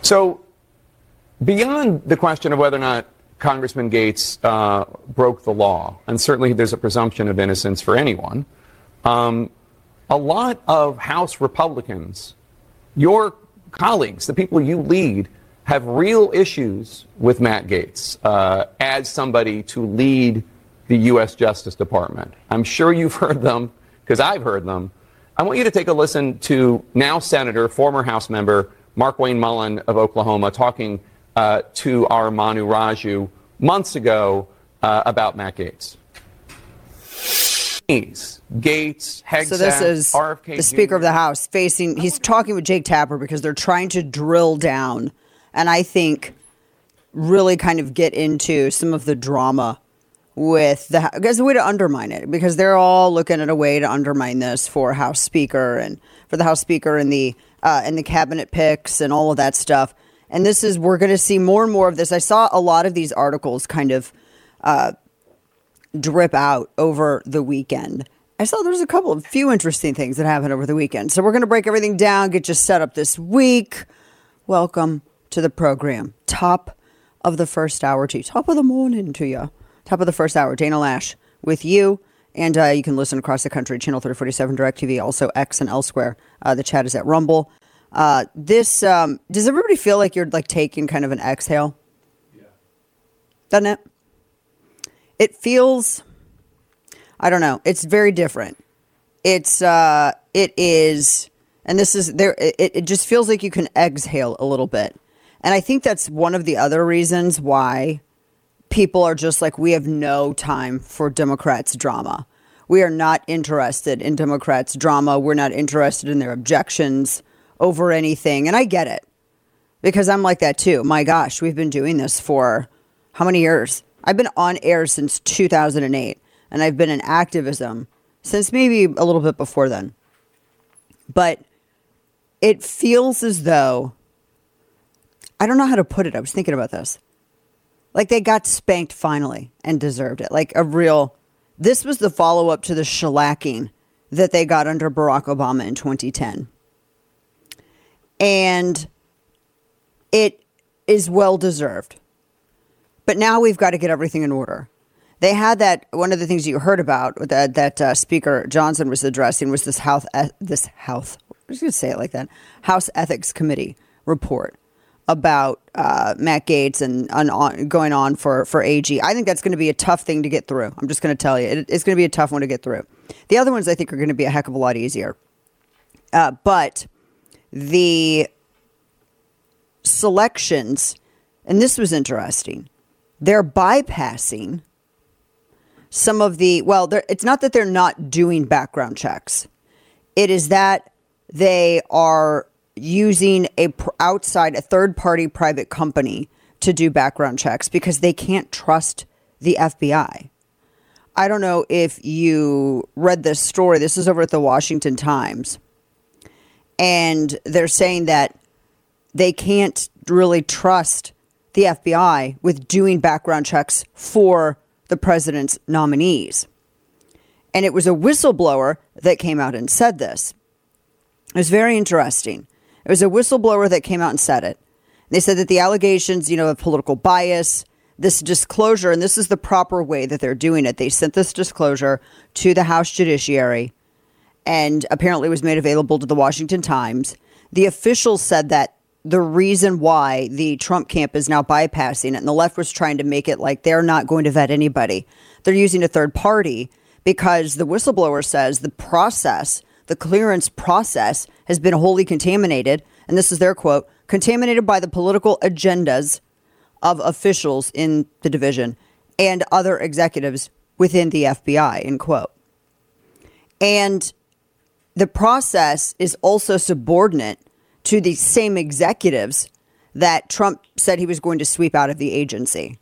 So beyond the question of whether or not Congressman Gates broke the law, and certainly there's a presumption of innocence for anyone, a lot of House Republicans, your colleagues, the people you lead, have real issues with Matt Gaetz as somebody to lead the U.S. Justice Department. I'm sure you've heard them, because I've heard them. I want you to take a listen to now Senator, former House member, Markwayne Mullin of Oklahoma, talking to our Manu Raju months ago about Matt Gaetz. Gaetz, Hegseth, so this is RFK the Speaker of the House he's talking with Jake Tapper because they're trying to drill down and I think really kind of get into some of the drama with as a way to undermine it, because they're all looking at a way to undermine this for House Speaker and for the House Speaker and the cabinet picks and all of that stuff. And we're going to see more and more of this. I saw a lot of these articles kind of drip out over the weekend. I saw there's a few interesting things that happened over the weekend. So we're going to break everything down, get you set up this week. Welcome to the program. Top of the first hour to you. Top of the morning to you. Top of the first hour. Dana Lash with you. And you can listen across the country. Channel 347 DirecTV, also X and elsewhere. The chat is at Rumble. Does everybody feel like you're like taking kind of an exhale? Yeah. Doesn't it? It feels, I don't know. It's very different. It is, and this is there. It just feels like you can exhale a little bit. And I think that's one of the other reasons why people are just like, we have no time for Democrats' drama. We are not interested in Democrats' drama. We're not interested in their objections over anything. And I get it, because I'm like that too. My gosh, we've been doing this for how many years? I've been on air since 2008, and I've been in activism since maybe a little bit before then. But it feels as though, I don't know how to put it. I was thinking about this. Like they got spanked finally and deserved it. Like this was the follow-up to the shellacking that they got under Barack Obama in 2010. And it is well-deserved. But now we've got to get everything in order. They had that, one of the things you heard about that Speaker Johnson was addressing was this House, I'm just going to say it like that, House Ethics Committee report about Matt Gaetz and going on for AG. I think that's going to be a tough thing to get through. I'm just going to tell you. It's going to be a tough one to get through. The other ones I think are going to be a heck of a lot easier. But the selections, and this was interesting, they're bypassing some of the, it's not that they're not doing background checks. It is that they are using a third-party private company to do background checks because they can't trust the FBI. I don't know if you read this story. This is over at the Washington Times. And they're saying that they can't really trust the FBI with doing background checks for the president's nominees. And it was a whistleblower that came out and said this. It was very interesting. It was a whistleblower that came out and said it. They said that the allegations, of political bias, this disclosure, and this is the proper way that they're doing it. They sent this disclosure to the House Judiciary and apparently was made available to the Washington Times. The officials said that the reason why the Trump camp is now bypassing it, and the left was trying to make it like they're not going to vet anybody. They're using a third party because the whistleblower says the process, the clearance process, has been wholly contaminated. And this is their quote, contaminated by the political agendas of officials in the division and other executives within the FBI, end quote. And the process is also subordinate to the same executives that Trump said he was going to sweep out of the agency.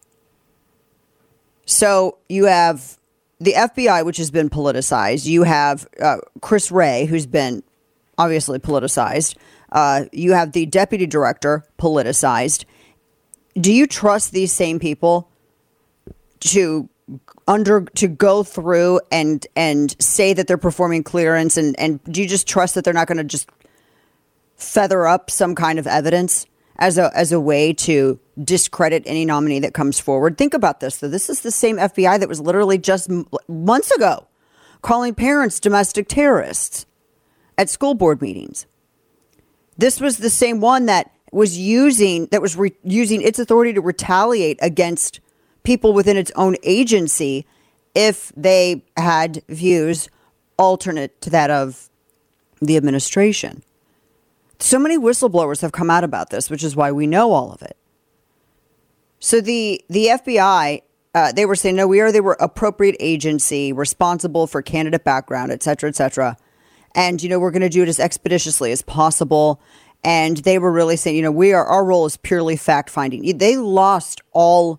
So you have the FBI, which has been politicized. You have Chris Wray, who's been obviously politicized. You have the deputy director, politicized. Do you trust these same people to go through and say that they're performing clearance? And do you just trust that they're not going to just feather up some kind of evidence? as a way to discredit any nominee that comes forward. Think about this, though. This is the same FBI that was literally just months ago calling parents domestic terrorists at school board meetings. This was the same one that was using its authority to retaliate against people within its own agency if they had views alternate to that of the administration. So many whistleblowers have come out about this, which is why we know all of it. So the FBI, they were saying, no, we are the appropriate agency responsible for candidate background, et cetera, et cetera. And, we're going to do it as expeditiously as possible. And they were really saying, our role is purely fact finding. They lost all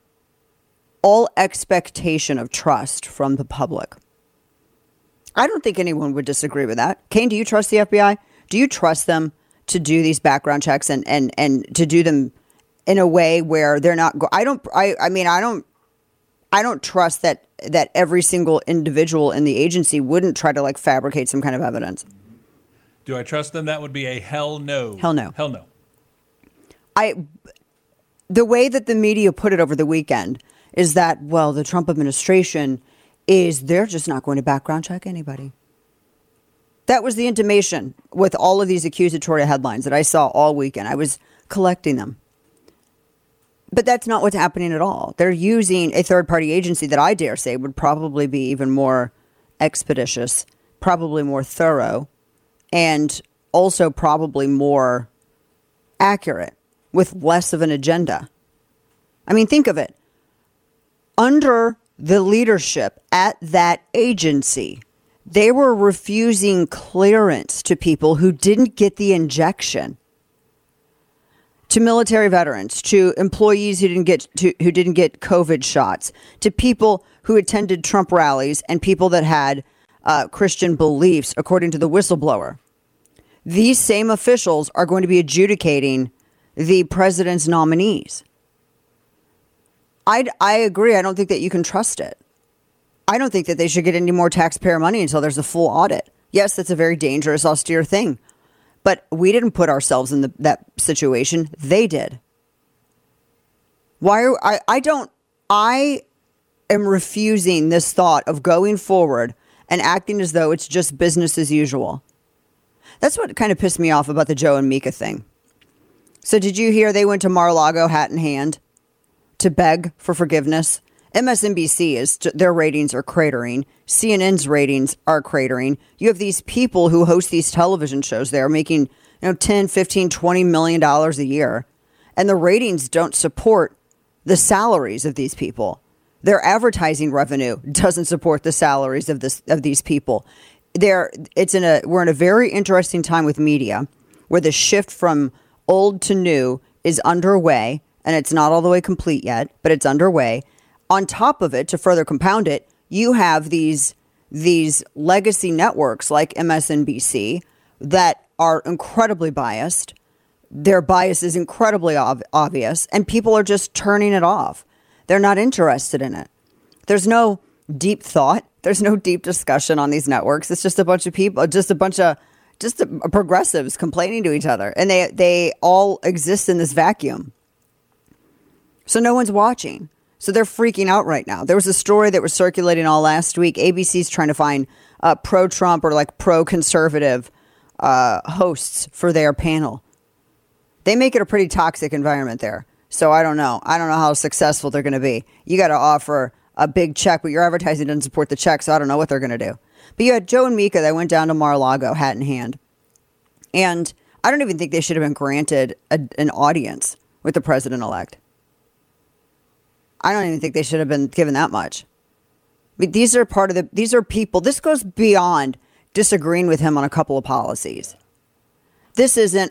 expectation of trust from the public. I don't think anyone would disagree with that. Kane, do you trust the FBI? Do you trust them to do these background checks and to do them in a way where they're not? I don't trust that every single individual in the agency wouldn't try to fabricate some kind of evidence. Do I trust them? That would be a hell no. Hell no. Hell no. The way that the media put it over the weekend is that, well, the Trump administration they're just not going to background check anybody. That was the intimation with all of these accusatory headlines that I saw all weekend. I was collecting them. But that's not what's happening at all. They're using a third-party agency that I dare say would probably be even more expeditious, probably more thorough, and also probably more accurate with less of an agenda. I mean, think of it. Under the leadership at that agency, they were refusing clearance to people who didn't get the injection, to military veterans, to employees who didn't get COVID shots, to people who attended Trump rallies and people that had Christian beliefs, according to the whistleblower. These same officials are going to be adjudicating the president's nominees. I agree. I don't think that you can trust it. I don't think that they should get any more taxpayer money until there's a full audit. Yes, that's a very dangerous, austere thing. But we didn't put ourselves in that situation. They did. I am refusing this thought of going forward and acting as though it's just business as usual. That's what kind of pissed me off about the Joe and Mika thing. So did you hear they went to Mar-a-Lago hat in hand to beg for forgiveness? MSNBC their ratings are cratering. CNN's ratings are cratering. You have these people who host these television shows there making 10, 15, $20 million a year. And the ratings don't support the salaries of these people. Their advertising revenue doesn't support the salaries of these people. We're in a very interesting time with media where the shift from old to new is underway, and it's not all the way complete yet, but it's underway. On top of it, to further compound it, you have these legacy networks like MSNBC that are incredibly biased. Their bias is incredibly obvious, and people are just turning it off. They're not interested in it. There's no deep thought. There's no deep discussion on these networks. It's just a bunch of people, just progressives complaining to each other. And they all exist in this vacuum. So no one's watching. So they're freaking out right now. There was a story that was circulating all last week. ABC's trying to find pro-Trump or pro-conservative hosts for their panel. They make it a pretty toxic environment there. So I don't know. I don't know how successful they're going to be. You got to offer a big check, but your advertising doesn't support the check, so I don't know what they're going to do. But you had Joe and Mika that went down to Mar-a-Lago, hat in hand. And I don't even think they should have been granted an audience with the president-elect. I don't even think they should have been given that much. I mean, these are people. This goes beyond disagreeing with him on a couple of policies. This isn't,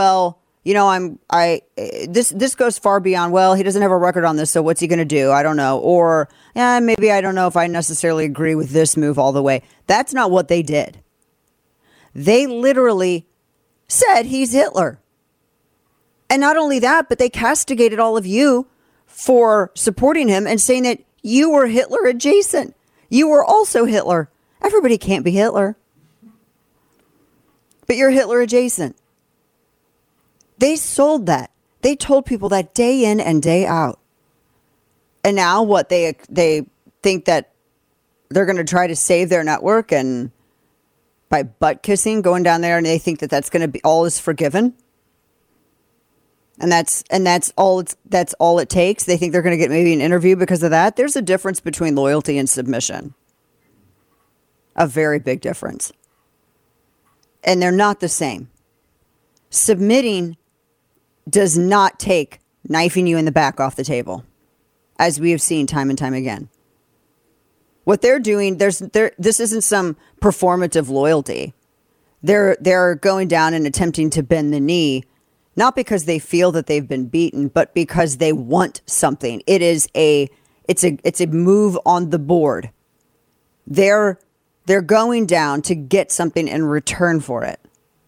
this goes far beyond, well, he doesn't have a record on this, so what's he going to do? I don't know. Or, maybe I don't know if I necessarily agree with this move all the way. That's not what they did. They literally said he's Hitler. And not only that, but they castigated all of you for supporting him and saying that you were Hitler adjacent. You were also Hitler. Everybody can't be Hitler. But you're Hitler adjacent. They sold that. They told people that day in and day out. And now what, they think that they're going to try to save their network, and by butt kissing, going down there, and they think that that's going to be all is forgiven. And that's all it takes. They think they're going to get maybe an interview because of that. There's a difference between loyalty and submission. A very big difference. And they're not the same. Submitting does not take knifing you in the back off the table, as we have seen time and time again. What they're doing, this isn't some performative loyalty. They're going down and attempting to bend the knee, not because they feel that they've been beaten, but because they want something. It's a move on the board. They're going down to get something in return for it.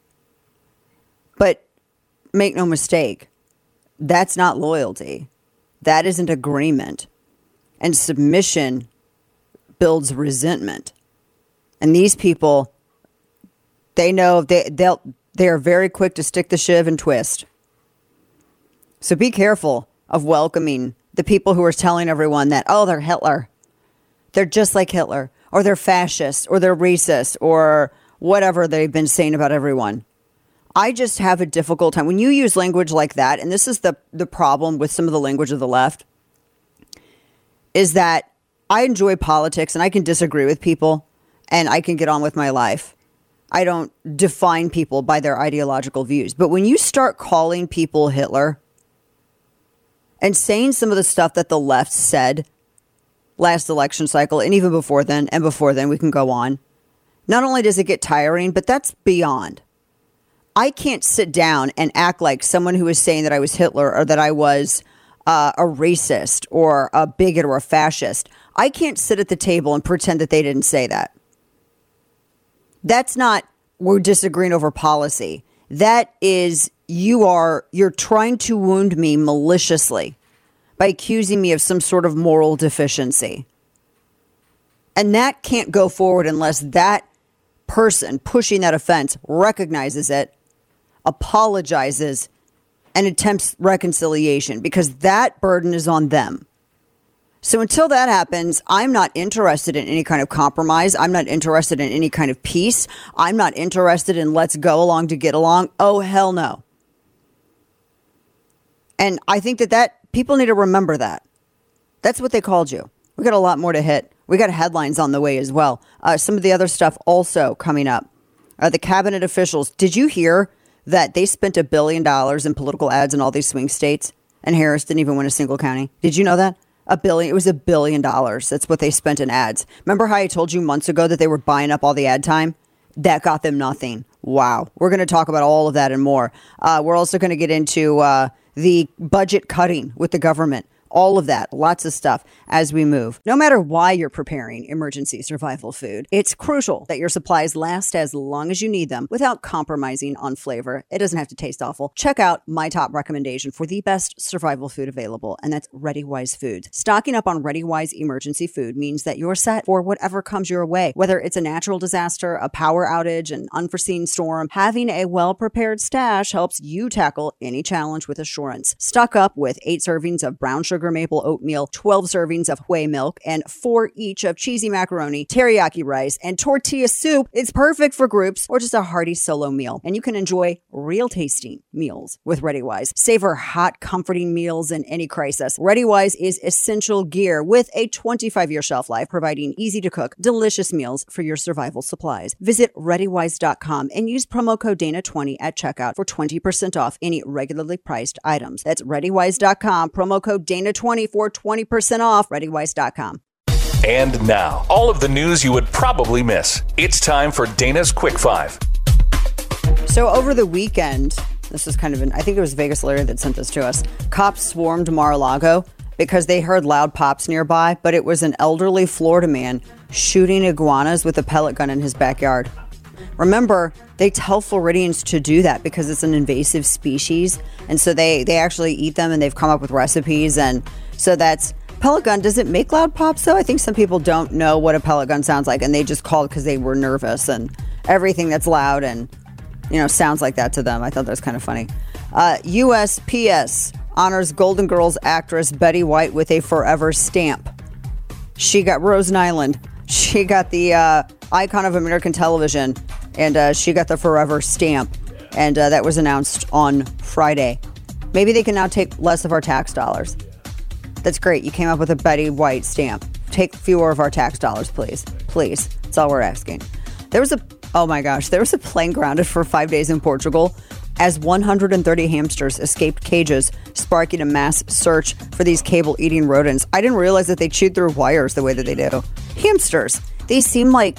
But make no mistake, that's not loyalty. That isn't agreement. And submission builds resentment. And these people, they know they are very quick to stick the shiv and twist. So be careful of welcoming the people who are telling everyone that, oh, they're Hitler. They're just like Hitler. Or they're fascist. Or they're racist. Or whatever they've been saying about everyone. I just have a difficult time. When you use language like that, and this is the problem with some of the language of the left, is that I enjoy politics and I can disagree with people and I can get on with my life. I don't define people by their ideological views. But when you start calling people Hitler and saying some of the stuff that the left said last election cycle, and even before then, we can go on. Not only does it get tiring, but that's beyond. I can't sit down and act like someone who is saying that I was Hitler or that I was a racist or a bigot or a fascist. I can't sit at the table and pretend that they didn't say that. That's not, we're disagreeing over policy. That is, you're trying to wound me maliciously by accusing me of some sort of moral deficiency. And that can't go forward unless that person pushing that offense recognizes it, apologizes, and attempts reconciliation, because that burden is on them. So until that happens, I'm not interested in any kind of compromise. I'm not interested in any kind of peace. I'm not interested in let's go along to get along. Oh, hell no. And I think that people need to remember that. That's what they called you. We got a lot more to hit. We got headlines on the way as well. Some of the other stuff also coming up. The cabinet officials, did you hear that they spent $1 billion in political ads in all these swing states, and Harris didn't even win a single county? Did you know that? It was $1 billion. That's what they spent in ads. Remember how I told you months ago that they were buying up all the ad time? That got them nothing. Wow. We're going to talk about all of that and more. We're also going to get into the budget cutting with the government. All of that, lots of stuff as we move. No matter why you're preparing emergency survival food, it's crucial that your supplies last as long as you need them without compromising on flavor. It doesn't have to taste awful. Check out my top recommendation for the best survival food available, and that's ReadyWise Foods. Stocking up on ReadyWise emergency food means that you're set for whatever comes your way. Whether it's a natural disaster, a power outage, an unforeseen storm, having a well-prepared stash helps you tackle any challenge with assurance. Stock up with 8 servings of brown sugar maple oatmeal, 12 servings of whey milk, and 4 each of cheesy macaroni, teriyaki rice, and tortilla soup. It's perfect for groups or just a hearty solo meal. And you can enjoy real tasting meals with ReadyWise. Savor hot, comforting meals in any crisis. ReadyWise is essential gear with a 25-year shelf life, providing easy to cook, delicious meals for your survival supplies. Visit ReadyWise.com and use promo code Dana20 at checkout for 20% off any regularly priced items. That's ReadyWise.com, promo code Dana20 for 20% off. ReadyWise.com. And now, all of the news you would probably miss. It's time for Dana's Quick 5. So over the weekend, this was kind of I think it was Vegas Larry that sent this to us. Cops swarmed Mar-a-Lago because they heard loud pops nearby, but it was an elderly Florida man shooting iguanas with a pellet gun in his backyard. Remember, they tell Floridians to do that because it's an invasive species. And so they actually eat them, and they've come up with recipes. And so that's pellet gun. Does it make loud pops, though? I think some people don't know what a pellet gun sounds like, and they just called because they were nervous, and everything that's loud and, sounds like that to them. I thought that was kind of funny. USPS honors Golden Girls actress Betty White with a forever stamp. She got Rosen Island. She got the icon of American television, and she got the forever stamp. And that was announced on Friday. Maybe they can now take less of our tax dollars. That's great. You came up with a Betty White stamp. Take fewer of our tax dollars, please. Please. That's all we're asking. There was a plane grounded for 5 days in Portugal as 130 hamsters escaped cages, sparking a mass search for these cable-eating rodents. I didn't realize that they chewed through wires the way that they do. Hamsters. They seem like,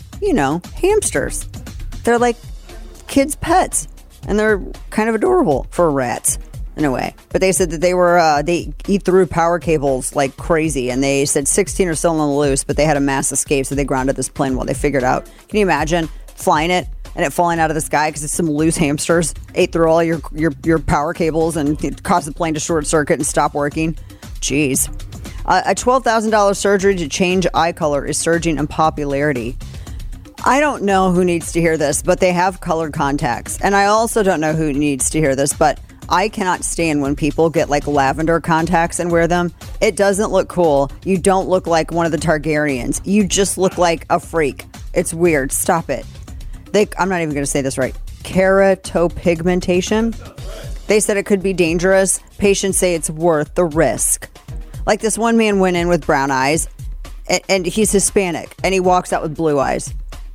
hamsters. They're like kids' pets, and they're kind of adorable for rats in a way. But they said that they eat through power cables like crazy, and they said 16 are still on the loose, but they had a mass escape, so they grounded this plane while they figured out. Can you imagine flying it and it falling out of the sky because it's some loose hamsters ate through all your power cables and it caused the plane to short circuit and stop working? Jeez. A $12,000 surgery to change eye color is surging in popularity. I don't know who needs to hear this, but they have colored contacts. And I also don't know who needs to hear this, but I cannot stand when people get like lavender contacts and wear them. It doesn't look cool. You don't look like one of the Targaryens. You just look like a freak. It's weird. Stop it. I'm not even going to say this right. Keratopigmentation. They said it could be dangerous. Patients say it's worth the risk. Like this one man went in with brown eyes, and he's Hispanic, and he walks out with blue eyes.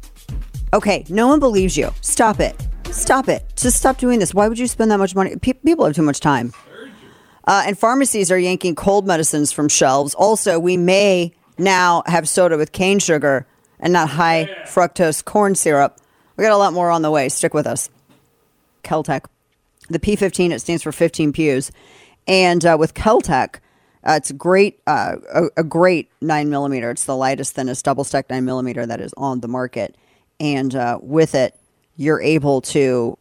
Okay, no one believes you. Stop it. Stop it. Just stop doing this. Why would you spend that much money? People have too much time. And pharmacies are yanking cold medicines from shelves. Also, we may now have soda with cane sugar and not high fructose corn syrup. We got a lot more on the way. Stick with us. Keltec. The P15, it stands for 15 pews. And with Keltec, it's great, a great 9mm. It's the lightest, thinnest double-stack 9mm that is on the market. And with it, you're able to,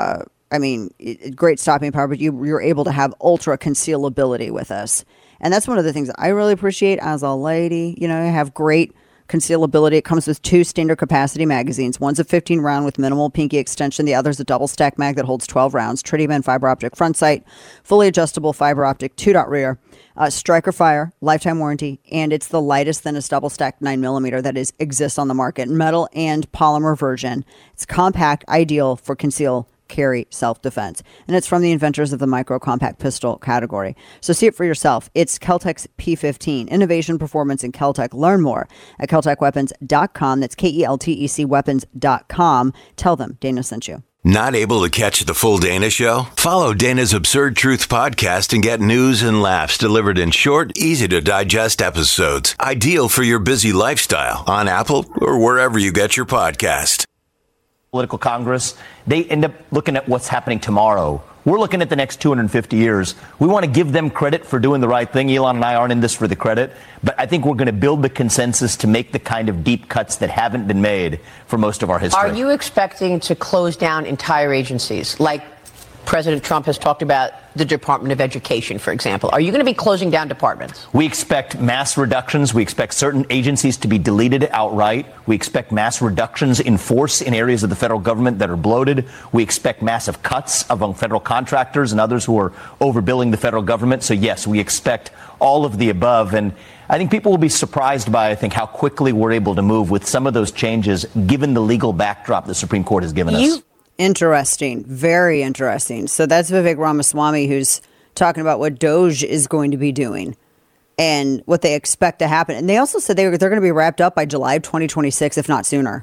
great stopping power, but you're able to have ultra concealability with us. And that's one of the things that I really appreciate as a lady. You have great concealability. It comes with 2 standard capacity magazines. One's a 15 round with minimal pinky extension. The other's a double stack mag that holds 12 rounds. Tritium fiber optic front sight, fully adjustable fiber optic 2-dot rear, striker fire, lifetime warranty, and it's the lightest, thinnest double stack 9mm that exists on the market. Metal and polymer version. It's compact, ideal for conceal carry self-defense. And it's from the inventors of the micro-compact pistol category. So see it for yourself. It's Keltec's P15. Innovation, performance, and Keltec. Learn more at KeltecWeapons.com. That's KELTEC weapons.com. Tell them Dana sent you. Not able to catch the full Dana Show? Follow Dana's Absurd Truth podcast and get news and laughs delivered in short, easy-to-digest episodes. Ideal for your busy lifestyle on Apple or wherever you get your podcast. Political Congress, they end up looking at what's happening tomorrow. We're looking at the next 250 years. We want to give them credit for doing the right thing. Elon and I aren't in this for the credit, but I think we're going to build the consensus to make the kind of deep cuts that haven't been made for most of our history. Are you expecting to close down entire agencies like President Trump has talked about the Department of Education, for example? Are you going to be closing down departments? We expect mass reductions. We expect certain agencies to be deleted outright. We expect mass reductions in force in areas of the federal government that are bloated. We expect massive cuts among federal contractors and others who are overbilling the federal government. So, yes, we expect all of the above. And I think people will be surprised by, how quickly we're able to move with some of those changes, given the legal backdrop the Supreme Court has given us. Interesting. Very interesting. So that's Vivek Ramaswamy, who's talking about what DOJ is going to be doing and what they expect to happen. And they also said they're going to be wrapped up by July of 2026, if not sooner.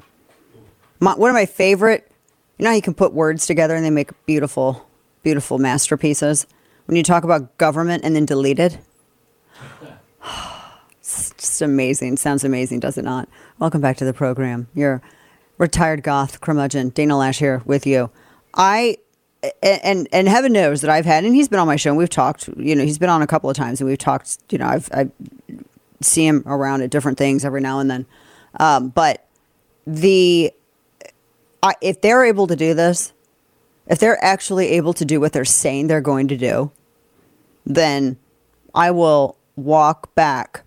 One of my favorite, how you can put words together and they make beautiful, beautiful masterpieces. When you talk about government and then deleted. It's just amazing. Sounds amazing, does it not? Welcome back to the program. You're retired goth curmudgeon, Dana Lash here with you. And heaven knows that I've had, and he's been on my show and we've talked, he's been on a couple of times and we've talked, I see him around at different things every now and then. But if they're able to do this, if they're actually able to do what they're saying they're going to do, then I will walk back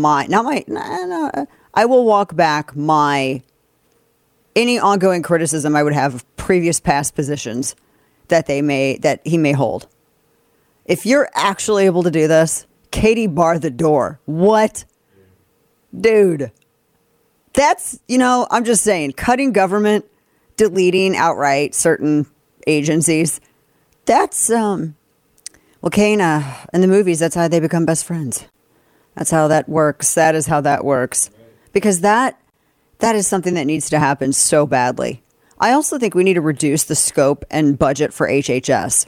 I will walk back any ongoing criticism I would have of previous past positions that he may hold. If you're actually able to do this, Katie, bar the door. What? Dude. That's, I'm just saying, cutting government, deleting outright certain agencies. That's, Kane, in the movies, that's how they become best friends. That's how that works. That is how that works. Because that is something that needs to happen so badly. I also think we need to reduce the scope and budget for HHS.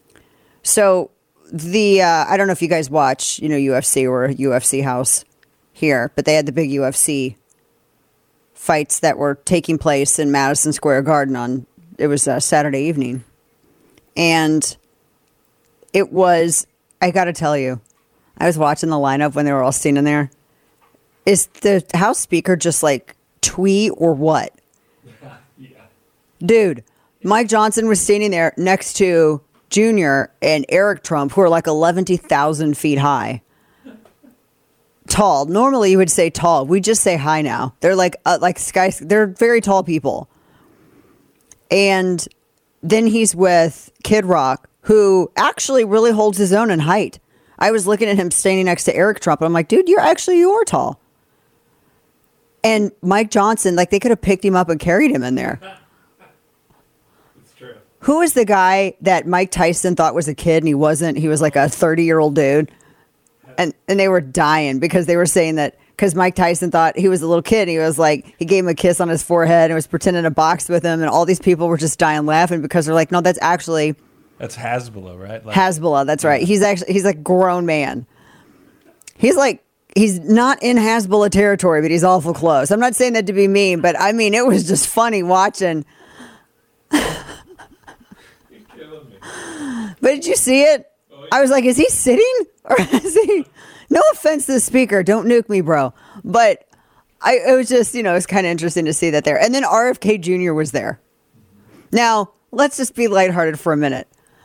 So I don't know if you guys watch, UFC or a UFC house here, but they had the big UFC fights that were taking place in Madison Square Garden it was Saturday evening. And it was, I got to tell you, I was watching the lineup when they were all standing there. Is the House Speaker just like twee or what? Yeah. Dude, Mike Johnson was standing there next to Junior and Eric Trump, who are like 11,000 feet high. Tall. Normally you would say tall. We just say high now. They're like they're very tall people. And then he's with Kid Rock, who actually really holds his own in height. I was looking at him standing next to Eric Trump, and I'm like, dude, you are tall. And Mike Johnson, like, they could have picked him up and carried him in there. It's true. Who was the guy that Mike Tyson thought was a kid and he wasn't? He was like a 30-year-old dude. And they were dying because they were saying that because Mike Tyson thought he was a little kid. And he was like, he gave him a kiss on his forehead and was pretending to box with him. And all these people were just dying laughing because they're like, no, that's Hasbulla, right? Hasbulla, that's right. He's like a grown man. He's not in Hasbulla territory, but he's awful close. I'm not saying that to be mean, but I mean, it was just funny watching. You're killing me. But did you see it? I was like, is he sitting? Or is he? No offense to the speaker. Don't nuke me, bro. But it was just, it's kind of interesting to see that there. And then RFK Jr. was there. Now, let's just be lighthearted for a minute.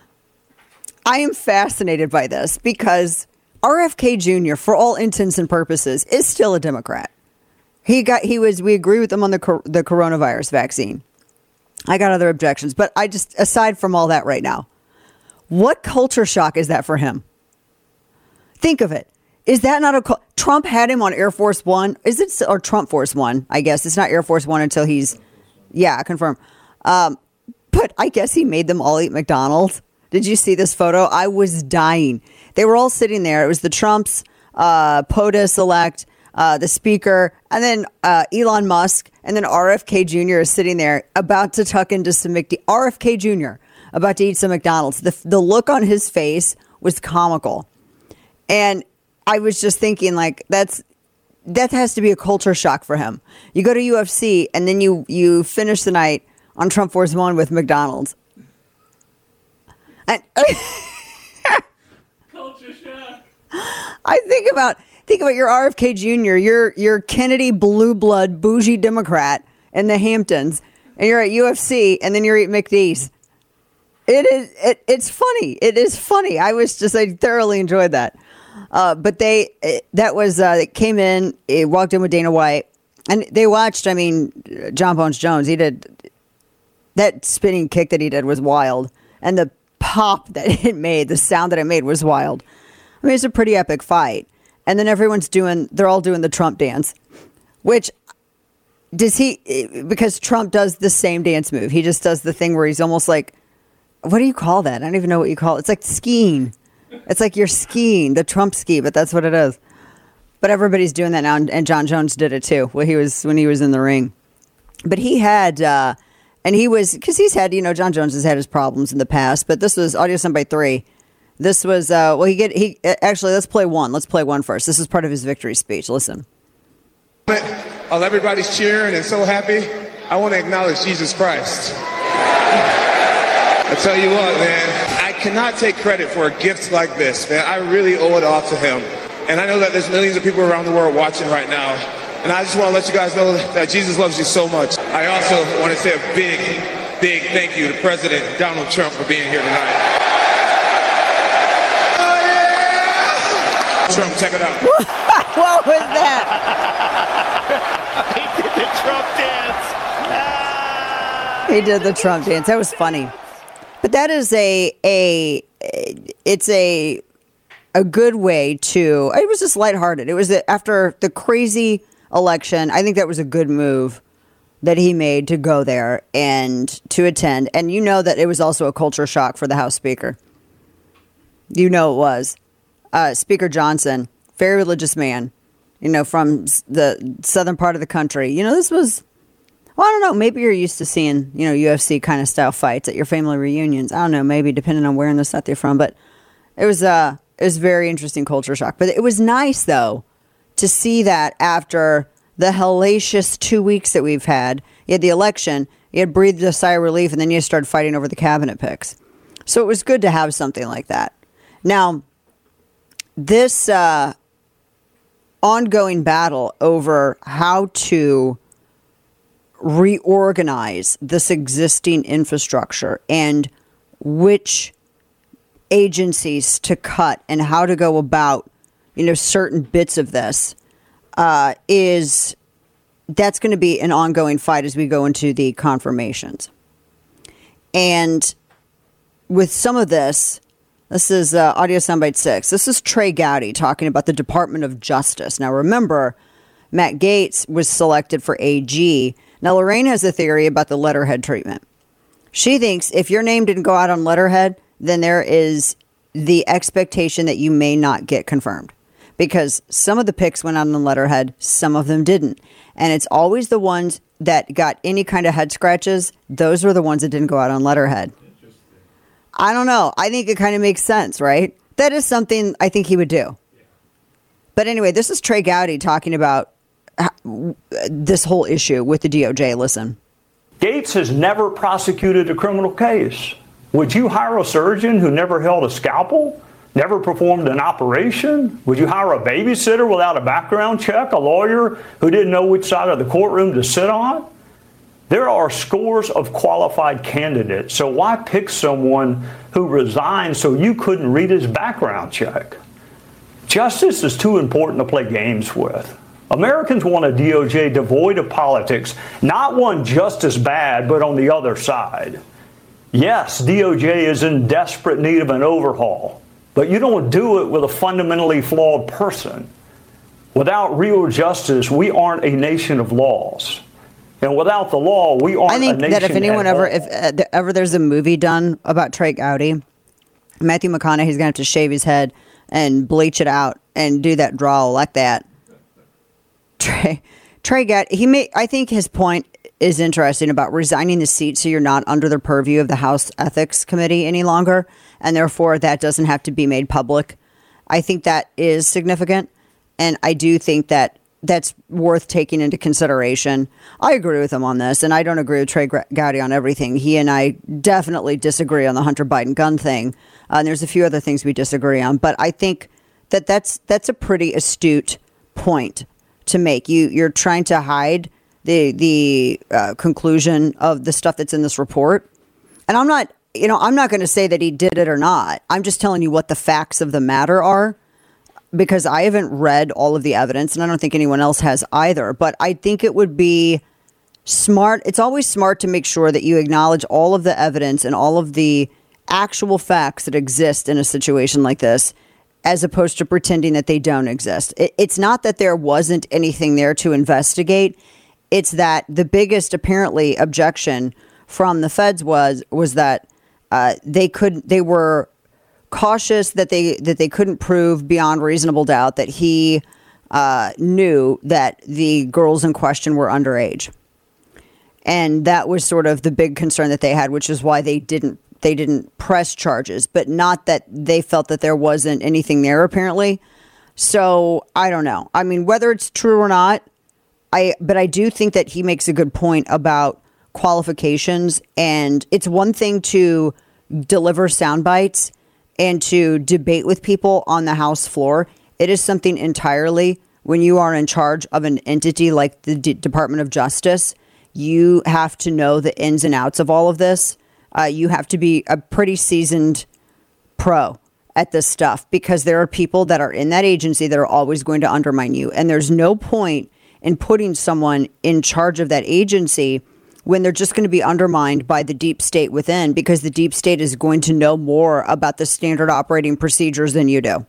I am fascinated by this because RFK Jr., for all intents and purposes, is still a Democrat. We agree with him on the coronavirus vaccine. I got other objections, but aside from all that right now, what culture shock is that for him? Think of it. Is that not Trump had him on Air Force One? Or Trump Force One? I guess it's not Air Force One until confirm. But I guess he made them all eat McDonald's. Did you see this photo? I was dying. They were all sitting there. It was the Trumps, POTUS elect, the speaker, and then Elon Musk, and then RFK Jr. is sitting there about to tuck into some RFK Jr. about to eat some McDonald's. The look on his face was comical. And I was just thinking, like, that has to be a culture shock for him. You go to UFC, and then you finish the night on Trump Force One with McDonald's. And Culture shock. I think about your RFK Jr., your Kennedy blue blood bougie Democrat in the Hamptons, and you're at UFC, and then you're eating McD's. It's funny. It is funny. I thoroughly enjoyed that. But they came in, walked in with Dana White, and they watched. I mean, John Bones Jones. He did that spinning kick that he did was wild, and the pop that it made, the sound that it made was wild. I mean, it's a pretty epic fight. And then they're all doing the Trump dance, which because Trump does the same dance move. He just does the thing where he's almost like, what do you call that? I don't even know what you call it. It's like skiing. It's like you're skiing, the Trump ski, but that's what it is. But everybody's doing that now, and John Jones did it too when he was in the ring. But he had, because he's had, John Jones has had his problems in the past, but this was audio soundbite 3. This was, actually, let's play one. Let's play one first. This is part of his victory speech. Listen. While everybody's cheering and so happy, I want to acknowledge Jesus Christ. I tell you what, man, I cannot take credit for a gift like this, man. I really owe it all to him. And I know that there's millions of people around the world watching right now. And I just want to let you guys know that Jesus loves you so much. I also want to say a big, big thank you to President Donald Trump for being here tonight. Oh, yeah! Trump, check it out. What was that? He did the Trump dance. He did the Trump dance. That was funny. But that is it's a good way to, it was just lighthearted. It was after the crazy election. I think that was a good move that he made to go there and to attend. And you know that it was also a culture shock for the House Speaker. You know it was. Speaker Johnson, very religious man, from the southern part of the country. This was, well, I don't know, maybe you're used to seeing, UFC kind of style fights at your family reunions. I don't know, maybe depending on where in the South you're from. But it was very interesting culture shock. But it was nice, though, to see that after the hellacious 2 weeks that we've had. You had the election, you had breathed a sigh of relief, and then you started fighting over the cabinet picks. So it was good to have something like that. Now, this ongoing battle over how to reorganize this existing infrastructure and which agencies to cut and how to go about, certain bits of this that's going to be an ongoing fight as we go into the confirmations. And with some of this is audio soundbite 6. This is Trey Gowdy talking about the Department of Justice. Now, remember, Matt Gaetz was selected for AG. Now, Lorraine has a theory about the letterhead treatment. She thinks if your name didn't go out on letterhead, then there is the expectation that you may not get confirmed. Because some of the picks went out on letterhead, some of them didn't. And it's always the ones that got any kind of head scratches. Those were the ones that didn't go out on letterhead. I don't know. I think it kind of makes sense, right? That is something I think he would do. But anyway, this is Trey Gowdy talking about this whole issue with the DOJ. Listen. Gaetz has never prosecuted a criminal case. Would you hire a surgeon who never held a scalpel, never performed an operation? Would you hire a babysitter without a background check, a lawyer who didn't know which side of the courtroom to sit on? There are scores of qualified candidates, so why pick someone who resigned so you couldn't read his background check? Justice is too important to play games with. Americans want a DOJ devoid of politics, not one just as bad, but on the other side. Yes, DOJ is in desperate need of an overhaul, but you don't do it with a fundamentally flawed person. Without real justice, we aren't a nation of laws. And without the law, we aren't a nation. I think that if anyone ever there's a movie done about Trey Gowdy, Matthew McConaughey's going to have to shave his head and bleach it out and do that drawl like that. Trey Gowdy, I think his point is interesting about resigning the seat so you're not under the purview of the House Ethics Committee any longer, and therefore that doesn't have to be made public. I think that is significant, and I do think that that's worth taking into consideration. I agree with him on this, and I don't agree with Trey Gowdy on everything. He and I definitely disagree on the Hunter Biden gun thing, and there's a few other things we disagree on. But I think that that's a pretty astute point to make. You're trying to hide the conclusion of the stuff that's in this report, and I'm not going to say that he did it or not. I'm just telling you what the facts of the matter are, because I haven't read all of the evidence, and I don't think anyone else has either. But I think it would be smart. It's always smart to make sure that you acknowledge all of the evidence and all of the actual facts that exist in a situation like this, as opposed to pretending that they don't exist. It's not that there wasn't anything there to investigate. It's that the biggest, apparently, objection from the feds was that they were cautious that they couldn't prove beyond reasonable doubt that he knew that the girls in question were underage. And that was sort of the big concern that they had, which is why they didn't press charges, but not that they felt that there wasn't anything there, apparently. So I don't know. I mean, whether it's true or not, but I do think that he makes a good point about qualifications. And it's one thing to deliver sound bites and to debate with people on the House floor. It is something entirely when you are in charge of an entity like the Department of Justice. You have to know the ins and outs of all of this. You have to be a pretty seasoned pro at this stuff, because there are people that are in that agency that are always going to undermine you. And there's no point in putting someone in charge of that agency when they're just going to be undermined by the deep state within, because the deep state is going to know more about the standard operating procedures than you do.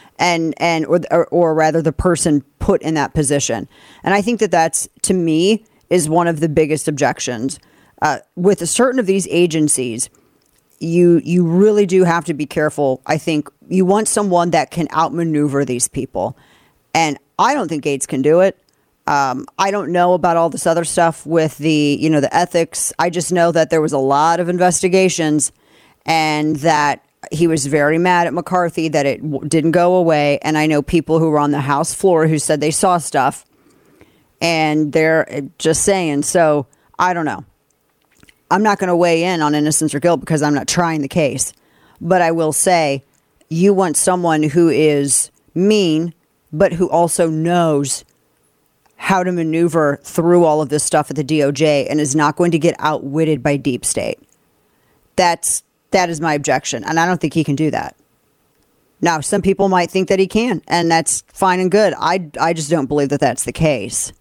Or rather the person put in that position. And I think that that's, to me, is one of the biggest objections. With certain of these agencies, you really do have to be careful. I think you want someone that can outmaneuver these people. And I don't think Gates can do it. I don't know about all this other stuff with the ethics. I just know that there was a lot of investigations and that he was very mad at McCarthy that it didn't go away. And I know people who were on the House floor who said they saw stuff and they're just saying. So I don't know. I'm not going to weigh in on innocence or guilt because I'm not trying the case. But I will say you want someone who is mean, but who also knows how to maneuver through all of this stuff at the DOJ and is not going to get outwitted by deep state. That is my objection. And I don't think he can do that. Now, some people might think that he can, and that's fine and good. I just don't believe that that's the case.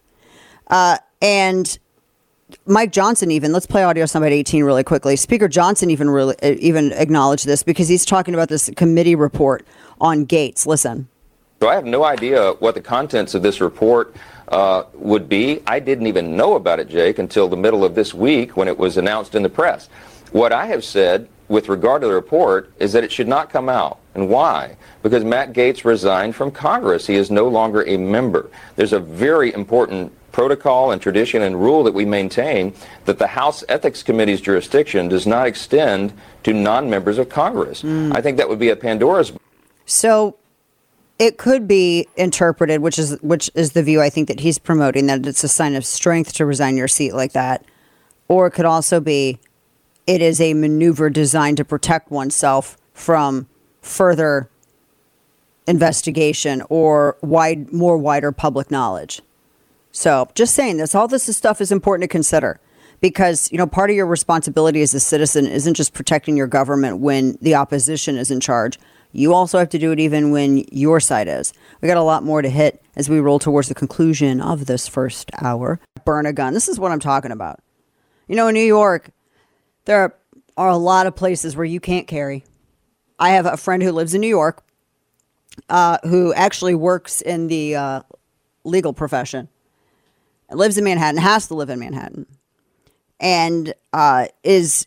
And Mike Johnson let's play audio somebody 18 really quickly. Speaker Johnson even acknowledged this because he's talking about this committee report on Gates. Listen. So I have no idea what the contents of this report would be. I didn't even know about it, Jake, until the middle of this week when it was announced in the press. What I have said with regard to the report is that it should not come out. And why? Because Matt Gaetz resigned from Congress. He is no longer a member. There's a very important protocol and tradition and rule that we maintain that the House Ethics Committee's jurisdiction does not extend to non-members of Congress. I think that would be a Pandora's. So it could be interpreted, which is the view I think that he's promoting, that it's a sign of strength to resign your seat like that. Or it could also be it is a maneuver designed to protect oneself from further investigation or wider public knowledge. So just saying this, all this stuff is important to consider because, part of your responsibility as a citizen isn't just protecting your government when the opposition is in charge. You also have to do it even when your side is. We got a lot more to hit as we roll towards the conclusion of this first hour. Burn a gun. This is what I'm talking about. In New York, there are a lot of places where you can't carry. I have a friend who lives in New York who actually works in the legal profession. Lives in Manhattan, has to live in Manhattan, and is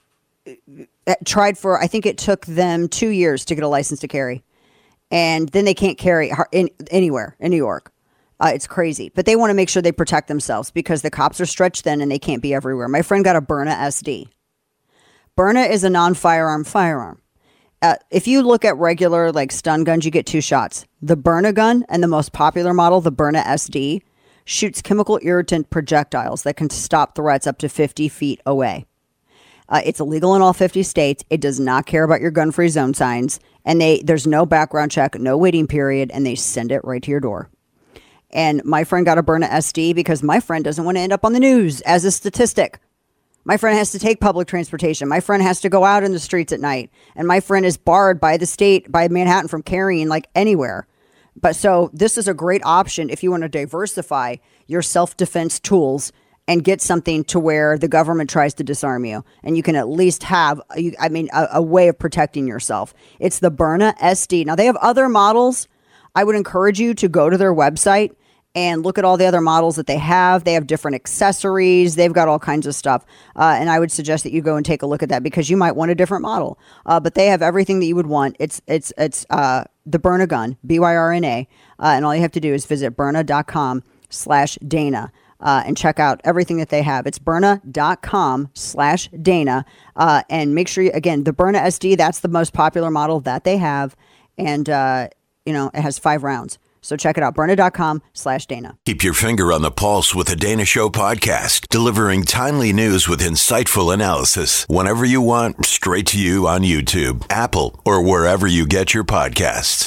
tried for, I think it took them 2 years to get a license to carry. And then they can't carry anywhere in New York. It's crazy. But they want to make sure they protect themselves because the cops are stretched thin and they can't be everywhere. My friend got a Byrna SD. Byrna is a non-firearm firearm. If you look at regular stun guns, you get 2 shots. The Byrna gun and the most popular model, the Byrna SD, shoots chemical irritant projectiles that can stop threats up to 50 feet away. It's illegal in all 50 states. It does not care about your gun-free zone signs. And there's no background check, no waiting period, and they send it right to your door. And my friend got a Byrna SD because my friend doesn't want to end up on the news as a statistic. My friend has to take public transportation. My friend has to go out in the streets at night. And my friend is barred by the state, by Manhattan, from carrying anywhere. But so this is a great option if you want to diversify your self-defense tools and get something to where the government tries to disarm you. And you can at least have, a way of protecting yourself. It's the Byrna SD. Now, they have other models. I would encourage you to go to their website and look at all the other models that they have. They have different accessories. They've got all kinds of stuff. And I would suggest that you go and take a look at that because you might want a different model. But they have everything that you would want. It's the Byrna gun, BYRNA. And all you have to do is visit Byrna.com/Dana. And check out everything that they have. It's Byrna.com/Dana. And make sure, again, the Byrna SD, that's the most popular model that they have. And, it has 5 rounds. So check it out, Byrna.com/Dana. Keep your finger on the pulse with the Dana Show podcast, delivering timely news with insightful analysis whenever you want, straight to you on YouTube, Apple, or wherever you get your podcasts.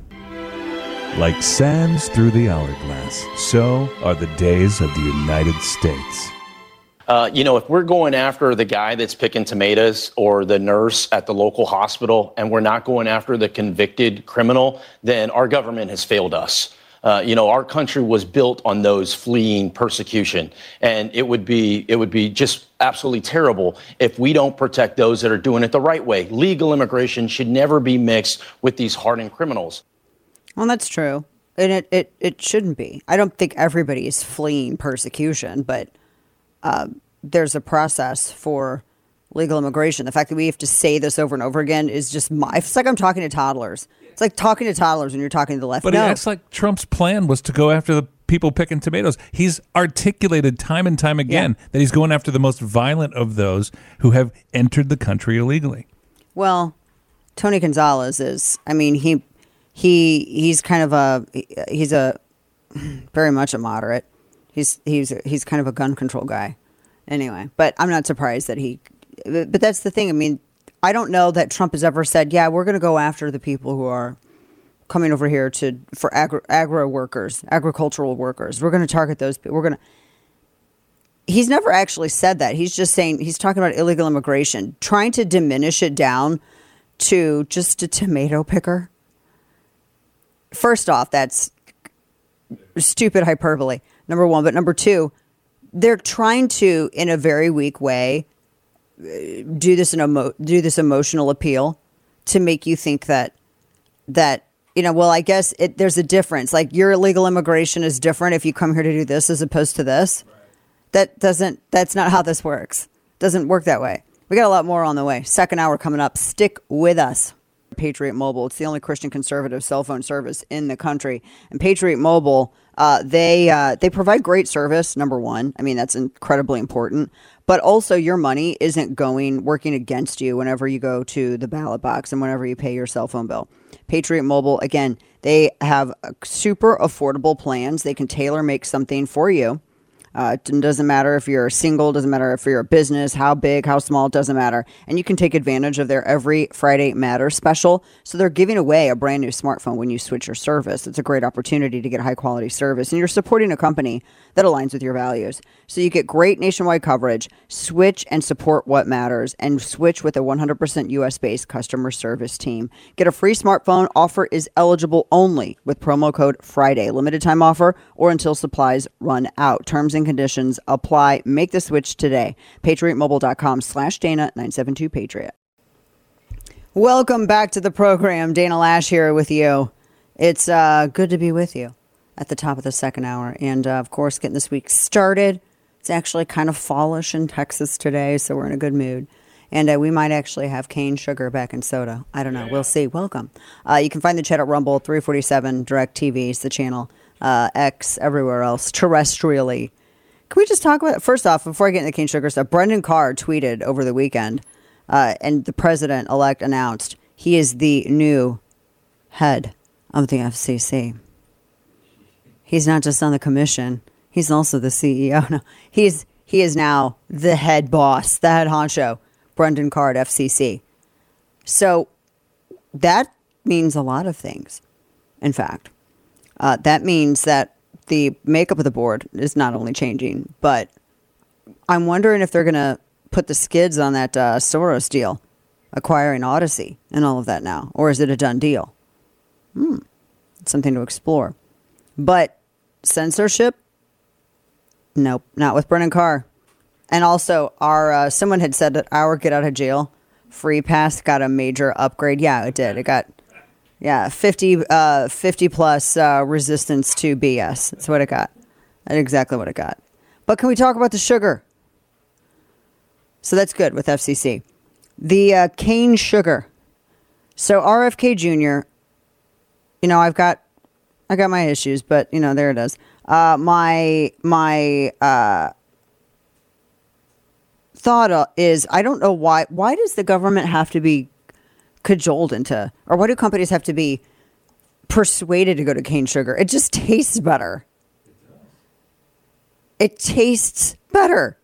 Like sands through the hourglass, so are the days of the United States. If we're going after the guy that's picking tomatoes or the nurse at the local hospital and we're not going after the convicted criminal, then our government has failed us. Our country was built on those fleeing persecution, and it would be just absolutely terrible if we don't protect those that are doing it the right way. Legal immigration should never be mixed with these hardened criminals. Well, that's true. And it shouldn't be. I don't think everybody is fleeing persecution, but there's a process for legal immigration. The fact that we have to say this over and over again is just it's like I'm talking to toddlers. It's like talking to toddlers when you're talking to the left. But he acts like Trump's plan was to go after the people picking tomatoes. He's articulated time and time again that he's going after the most violent of those who have entered the country illegally. Well, Tony Gonzalez is, I mean, he's kind of he's very much a moderate. He's kind of a gun control guy. Anyway, but I'm not surprised that but that's the thing. I mean, I don't know that Trump has ever said, yeah, we're going to go after the people who are coming over here for agricultural workers. We're going to target those people. He's never actually said that. He's just saying, he's talking about illegal immigration, trying to diminish it down to just a tomato picker. First off, that's stupid hyperbole, number one. But number two, they're trying to, in a very weak way, do this emotional appeal to make you think that well, I guess there's a difference. Like, your illegal immigration is different if you come here to do this as opposed to this. Right. That's not how this works. Doesn't work that way. We got a lot more on the way. Second hour coming up. Stick with us. Patriot Mobile. It's the only Christian conservative cell phone service in the country. And Patriot Mobile, they provide great service, number one. I mean, that's incredibly important. But also, your money isn't working against you whenever you go to the ballot box and whenever you pay your cell phone bill. Patriot Mobile, again, they have super affordable plans. They can tailor make something for you. It doesn't matter if you're single, doesn't matter if you're a business, how big, how small, it doesn't matter. And you can take advantage of their Every Friday Matters special. So they're giving away a brand new smartphone when you switch your service. It's a great opportunity to get high quality service. And you're supporting a company that aligns with your values. So you get great nationwide coverage, switch and support what matters, and switch with a 100% US-based customer service team. Get a free smartphone. Offer is eligible only with promo code Friday. Limited time offer or until supplies run out. Terms and conditions apply. Make the switch today. PatriotMobile.com/Dana972-Patriot. Welcome back to the program. Dana Lash here with you. It's good to be with you at the top of the second hour. And of course, getting this week started. It's actually kind of fallish in Texas today, so we're in a good mood. And we might actually have cane sugar back in soda. I don't know. We'll see. Welcome. You can find the chat at Rumble, 347 DirecTV is the channel. X, everywhere else, terrestrially. Can we just talk about it? First off, before I get into the cane sugar stuff, Brendan Carr tweeted over the weekend, and the president-elect announced he is the new head of the FCC. He's not just on the commission. He's also the CEO. No, he is now the head boss, the head honcho, Brendan Carr at FCC. So that means a lot of things, in fact. That means that the makeup of the board is not only changing, but I'm wondering if they're going to put the skids on that Soros deal, acquiring Odyssey and all of that now. Or is it a done deal? It's something to explore. But censorship? Nope, not with Brendan Carr. And also, our someone had said that our get out of jail free pass got a major upgrade. Yeah, it did. It got... 50 plus resistance to BS. That's what it got. That's exactly what it got. But can we talk about the sugar? So that's good with FCC. The cane sugar. So RFK Jr., I got my issues, but there it is. My thought is, I don't know why does the government have to be cajoled into, or why do companies have to be persuaded to go to cane sugar? It just tastes better. It tastes better.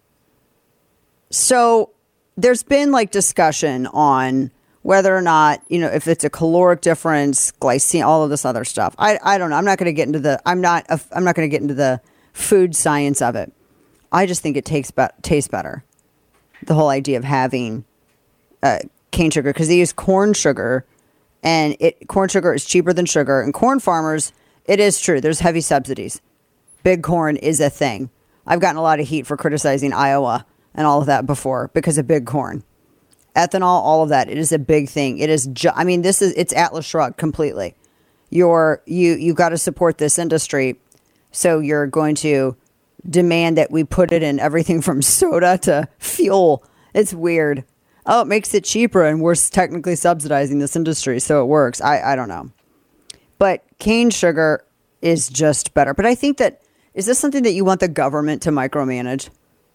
So there's been discussion on whether or not, if it's a caloric difference, glycemic, all of this other stuff. I don't know. I'm not going to get into I'm not going to get into the food science of it. I just think it tastes better. The whole idea of having cane sugar, because they use corn sugar, and corn sugar is cheaper than sugar, and corn farmers It is true. There's heavy subsidies. Big corn is a thing. I've gotten a lot of heat for criticizing Iowa and all of that before because of big corn. Ethanol, all of that. It is a big thing. It is. It's Atlas Shrugged completely. You got to support this industry, so you're going to demand that we put it in everything from soda to fuel. It's weird. Oh, it makes it cheaper, and we're technically subsidizing this industry, so it works. I don't know. But cane sugar is just better. But I think that, is this something that you want the government to micromanage?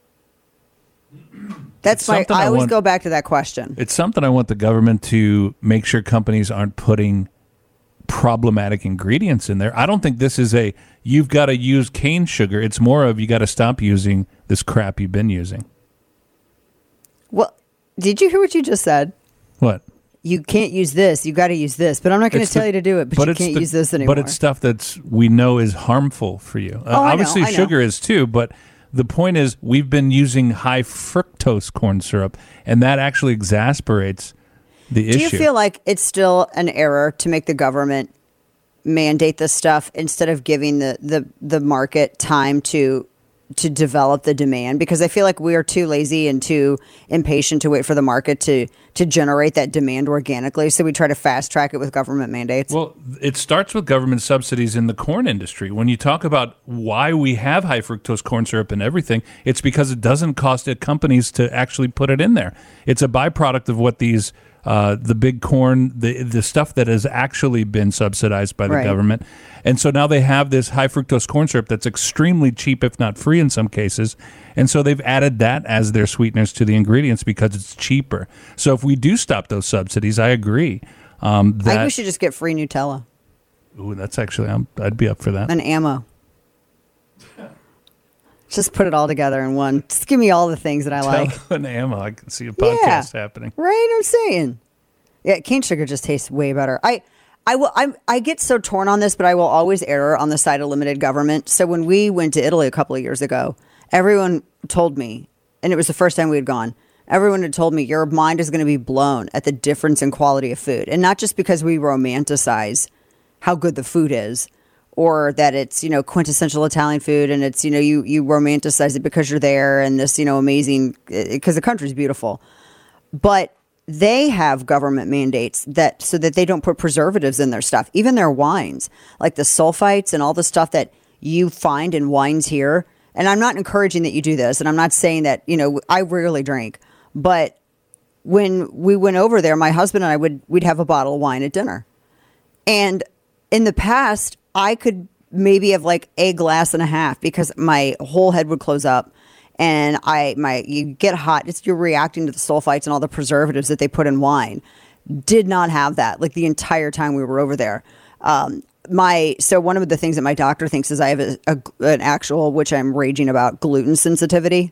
I always go back to that question. It's something I want the government to make sure companies aren't putting problematic ingredients in there. I don't think this is you've got to use cane sugar. It's more of you got to stop using this crap you've been using. Well, did you hear what you just said? What? You can't use this. You got to use this. But I'm not going to tell you to do it. But you can't use this anymore. But it's stuff we know is harmful for you. Obviously, sugar is too. But the point is, we've been using high fructose corn syrup, and that actually exasperates the issue. Do you feel like it's still an error to make the government mandate this stuff instead of giving the market time to develop the demand? Because I feel like we are too lazy and too impatient to wait for the market to generate that demand organically. So we try to fast track it with government mandates. Well, it starts with government subsidies in the corn industry. When you talk about why we have high fructose corn syrup and everything, it's because it doesn't cost companies to actually put it in there. It's a byproduct of what these the big corn, the stuff that has actually been subsidized by the government. And so now they have this high fructose corn syrup that's extremely cheap, if not free in some cases. And so they've added that as their sweeteners to the ingredients because it's cheaper. So if we do stop those subsidies, I agree. I think we should just get free Nutella. Ooh, that's actually, I'd be up for that. And ammo. Just put it all together in one. Just give me all the things that I like. An ammo. I can see a podcast happening. Right, I'm saying. Yeah, cane sugar just tastes way better. I get so torn on this, but I will always err on the side of limited government. So when we went to Italy a couple of years ago, everyone told me, and it was the first time we had gone, everyone had told me your mind is going to be blown at the difference in quality of food. And not just because we romanticize how good the food is, or that it's, quintessential Italian food and it's, you romanticize it because you're there and this, amazing, because the country's beautiful. But they have government mandates so that they don't put preservatives in their stuff, even their wines, like the sulfites and all the stuff that you find in wines here. And I'm not encouraging that you do this. And I'm not saying that, I rarely drink, but when we went over there, my husband and I we'd have a bottle of wine at dinner. And in the past, I could maybe have like a glass and a half because my whole head would close up and you get hot. You're reacting to the sulfites and all the preservatives that they put in wine. Did not have that like the entire time we were over there. So one of the things that my doctor thinks is I have an actual, which I'm raging about, gluten sensitivity.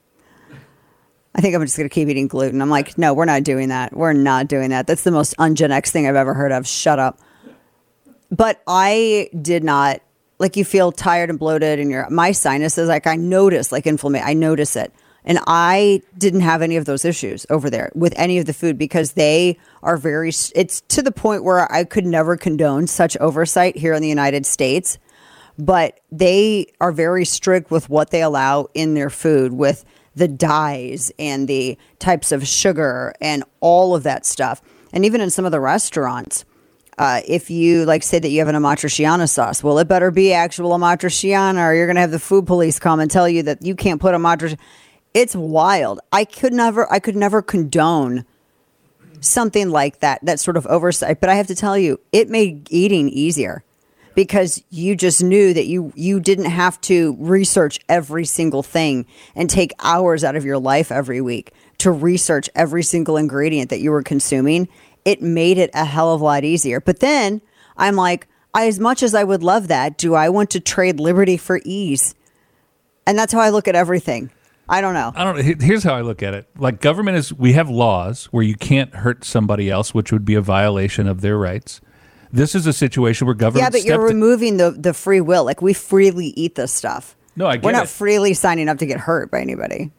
I think I'm just going to keep eating gluten. I'm like, no, we're not doing that. We're not doing that. That's the most un-Gen X thing I've ever heard of. Shut up. But I did not, like, you feel tired and bloated and my sinuses, like I notice like inflammation. I notice it. And I didn't have any of those issues over there with any of the food because they are it's to the point where I could never condone such oversight here in the United States. But they are very strict with what they allow in their food with the dyes and the types of sugar and all of that stuff. And even in some of the restaurants, if you say that you have an amatriciana sauce, well, it better be actual amatriciana or you're going to have the food police come and tell you that you can't put amatriciana. It's wild. I could never condone something like that sort of oversight. But I have to tell you, it made eating easier because you just knew that you didn't have to research every single thing and take hours out of your life every week to research every single ingredient that you were consuming. It made it a hell of a lot easier. But then I'm like, as much as I would love that, do I want to trade liberty for ease? And that's how I look at everything. I don't know. Here's how I look at it. Like government we have laws where you can't hurt somebody else, which would be a violation of their rights. This is a situation where government. Yeah, but you're removing the free will. Like we freely eat this stuff. No, I get it. We're not freely signing up to get hurt by anybody.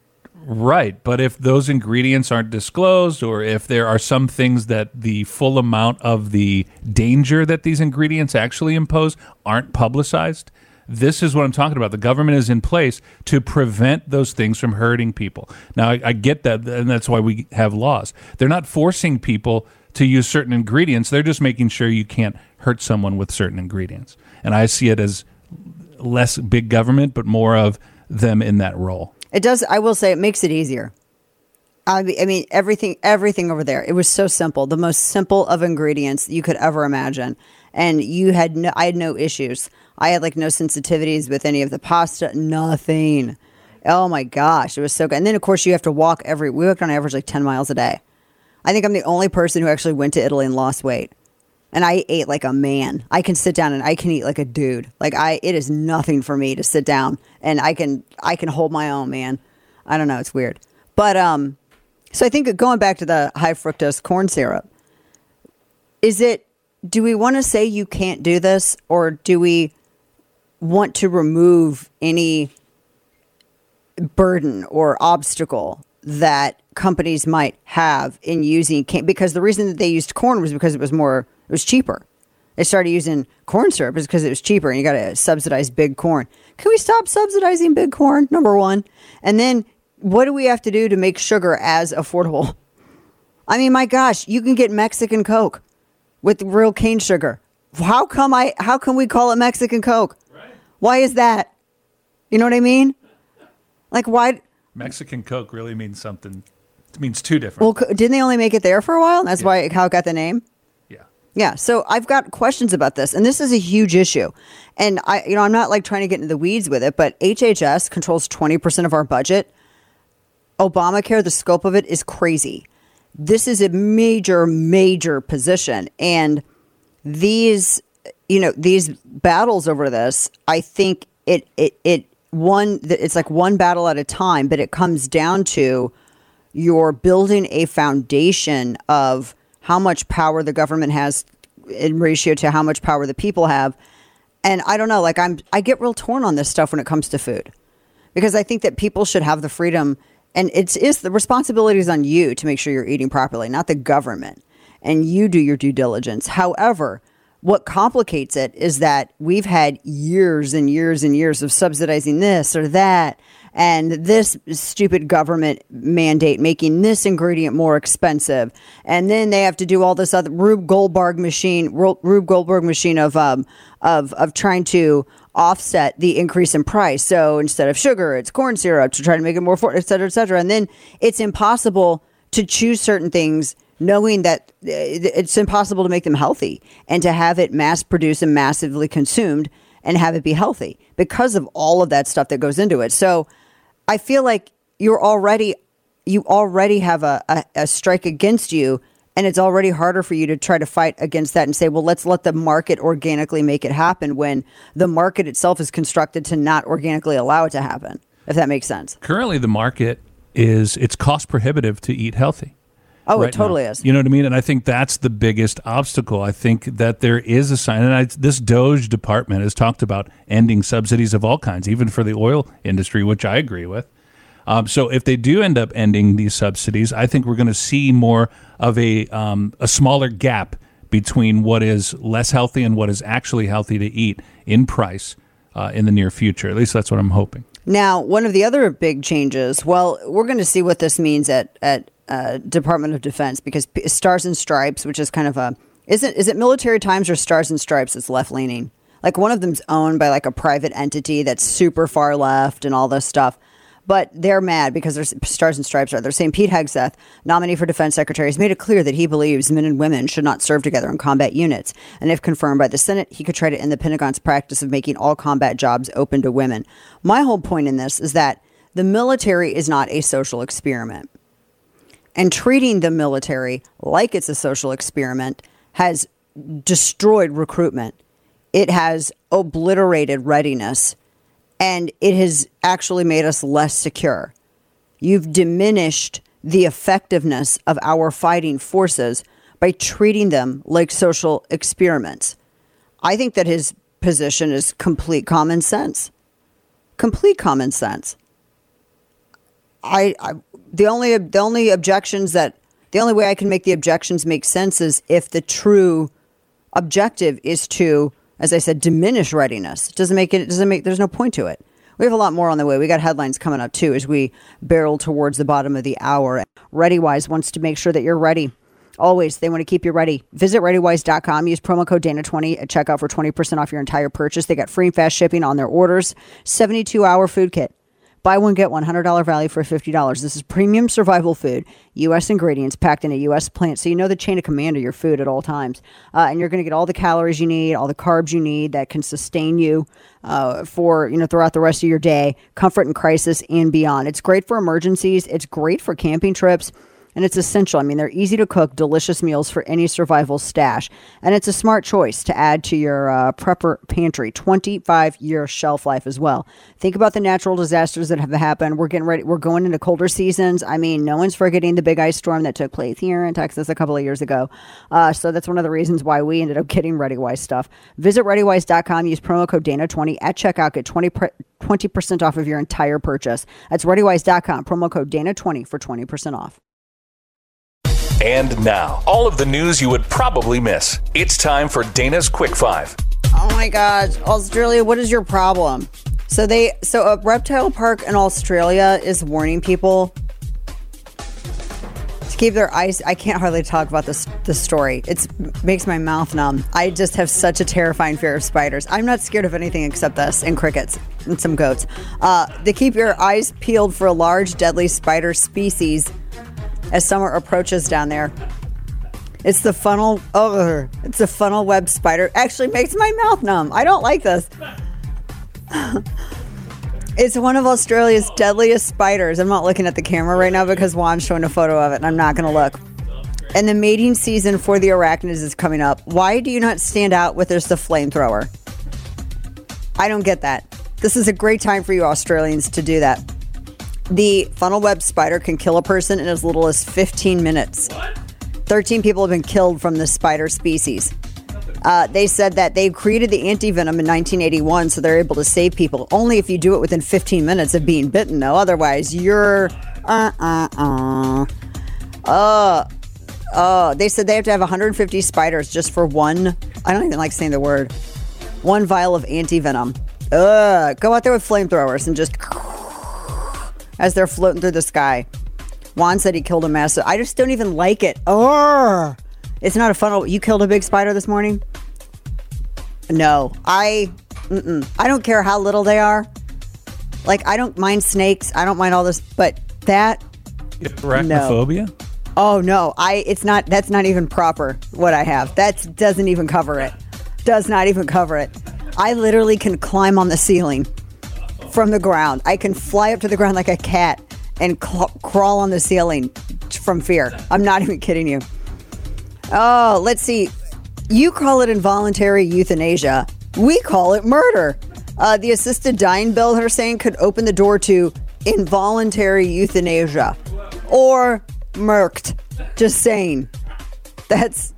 Right. But if those ingredients aren't disclosed, or if there are some things that the full amount of the danger that these ingredients actually impose aren't publicized, this is what I'm talking about. The government is in place to prevent those things from hurting people. Now, I get that, and that's why we have laws. They're not forcing people to use certain ingredients. They're just making sure you can't hurt someone with certain ingredients. And I see it as less big government, but more of them in that role. It does. I will say it makes it easier. I mean, everything over there. It was so simple. The most simple of ingredients you could ever imagine. And I had no issues. I had like no sensitivities with any of the pasta, nothing. Oh my gosh. It was so good. And then of course we walked on average like 10 miles a day. I think I'm the only person who actually went to Italy and lost weight. And I ate like a man. I can sit down and I can eat like a dude. It is nothing for me to sit down and I can hold my own, man. I don't know. It's weird. But, so I think going back to the high fructose corn syrup, do we want to say you can't do this, or do we want to remove any burden or obstacle that companies might have in using because the reason that they used corn was because it was cheaper. They started using corn syrup because it was cheaper, and you got to subsidize big corn. Can we stop subsidizing big corn? Number one. And then what do we have to do to make sugar as affordable? I mean, my gosh, you can get Mexican Coke with real cane sugar. How can we call it Mexican Coke? Right. Why is that? You know what I mean? Like, why? Mexican Coke really means something. It means two different. Well, didn't they only make it there for a while? That's why how it got the name. Yeah. Yeah. So I've got questions about this, and this is a huge issue. And I'm not like trying to get into the weeds with it, but HHS controls 20% of our budget. Obamacare, the scope of it is crazy. This is a major, major position. And these battles over this, I think it's like one battle at a time, but it comes down to you're building a foundation of how much power the government has in ratio to how much power the people have. And I don't know, like I get real torn on this stuff when it comes to food, because I think that people should have the freedom. And it's the responsibility is on you to make sure you're eating properly, not the government. And you do your due diligence. However, what complicates it is that we've had years and years and years of subsidizing this or that, and this stupid government mandate making this ingredient more expensive. And then they have to do all this other Rube Goldberg machine of trying to offset the increase in price. So instead of sugar, it's corn syrup to try to make it more affordable, et cetera, et cetera. And then it's impossible to choose certain things knowing that it's impossible to make them healthy and to have it mass produced and massively consumed and have it be healthy because of all of that stuff that goes into it. So I feel like you already have a strike against you, and it's already harder for you to try to fight against that and say, well, let's let the market organically make it happen, when the market itself is constructed to not organically allow it to happen, if that makes sense. Currently, the market it's cost prohibitive to eat healthy. Oh, right, it totally is. You know what I mean? And I think that's the biggest obstacle. I think that there is a sign, and this DOGE department has talked about ending subsidies of all kinds, even for the oil industry, which I agree with. So if they do end up ending these subsidies, I think we're going to see more of a smaller gap between what is less healthy and what is actually healthy to eat in price in the near future. At least that's what I'm hoping. Now, one of the other big changes, well, we're going to see what this means at Department of Defense, because Stars and Stripes, which is kind of is it Military Times or Stars and Stripes that's left leaning? Like one of them's owned by like a private entity that's super far left and all this stuff. But they're mad because there's Stars and Stripes they're saying Pete Hegseth, nominee for defense secretary, has made it clear that he believes men and women should not serve together in combat units. And if confirmed by the Senate, he could try to end the Pentagon's practice of making all combat jobs open to women. My whole point in this is that the military is not a social experiment. And treating the military like it's a social experiment has destroyed recruitment. It has obliterated readiness. And it has actually made us less secure. You've diminished the effectiveness of our fighting forces by treating them like social experiments. I think that his position is complete common sense. Complete common sense. the only objections that the only way I can make the objections make sense is if the true objective is to, as I said, diminish readiness. There's no point to it. We have a lot more on the way. We got headlines coming up too as we barrel towards the bottom of the hour. ReadyWise wants to make sure that you're ready. Always, they want to keep you ready. Visit ReadyWise.com. Use promo code Dana20 at checkout for 20% off your entire purchase. They got free and fast shipping on their orders. 72-hour food kit. Buy one, get $100 value for $50. This is premium survival food, U.S. ingredients packed in a U.S. plant, so you know the chain of command of your food at all times. And you're going to get all the calories you need, all the carbs you need that can sustain you for throughout the rest of your day, comfort in crisis and beyond. It's great for emergencies. It's great for camping trips. And it's essential. I mean, they're easy to cook, delicious meals for any survival stash. And it's a smart choice to add to your prepper pantry. 25-year shelf life as well. Think about the natural disasters that have happened. We're getting ready. We're going into colder seasons. I mean, no one's forgetting the big ice storm that took place here in Texas a couple of years ago. So that's one of the reasons why we ended up getting ReadyWise stuff. Visit ReadyWise.com. Use promo code Dana20 at checkout. Get 20% off of your entire purchase. That's ReadyWise.com. Promo code Dana20 for 20% off. And now, all of the news you would probably miss. It's time for Dana's Quick Five. Oh my gosh, Australia, what is your problem? So a reptile park in Australia is warning people to keep their eyes. I can't hardly talk about this story. It makes my mouth numb. I just have such a terrifying fear of spiders. I'm not scared of anything except this and crickets and some goats. They keep your eyes peeled for a large, deadly spider species as summer approaches down there. It's the funnel web spider. Actually makes my mouth numb. I don't like this. It's one of Australia's deadliest spiders. I'm not looking at the camera right now because Juan's showing a photo of it and I'm not going to look. And the mating season for the arachnids is coming up. Why do you not stand out with just a flamethrower? I don't get that. This is a great time for you Australians to do that. The funnel web spider can kill a person in as little as 15 minutes. 13 people have been killed from this spider species. They said that they created the anti-venom in 1981, so they're able to save people. Only if you do it within 15 minutes of being bitten, though. Otherwise, you're... They said they have to have 150 spiders just for one... I don't even like saying the word. One vial of anti-venom. Go out there with flamethrowers and just... as they're floating through the sky. Juan said he killed a massive... I just don't even like it. It's not a funnel. You killed a big spider this morning? No. I don't care how little they are. Like, I don't mind snakes. I don't mind all this. But that... Arachnophobia? No. Oh, no. That's not even proper, what I have. That doesn't even cover it. Does not even cover it. I literally can climb on the ceiling from the ground. I can fly up to the ground like a cat and crawl on the ceiling from fear. I'm not even kidding you. Oh, let's see. You call it involuntary euthanasia. We call it murder. The assisted dying bill, they're saying, could open the door to involuntary euthanasia or murked. Just saying. That's...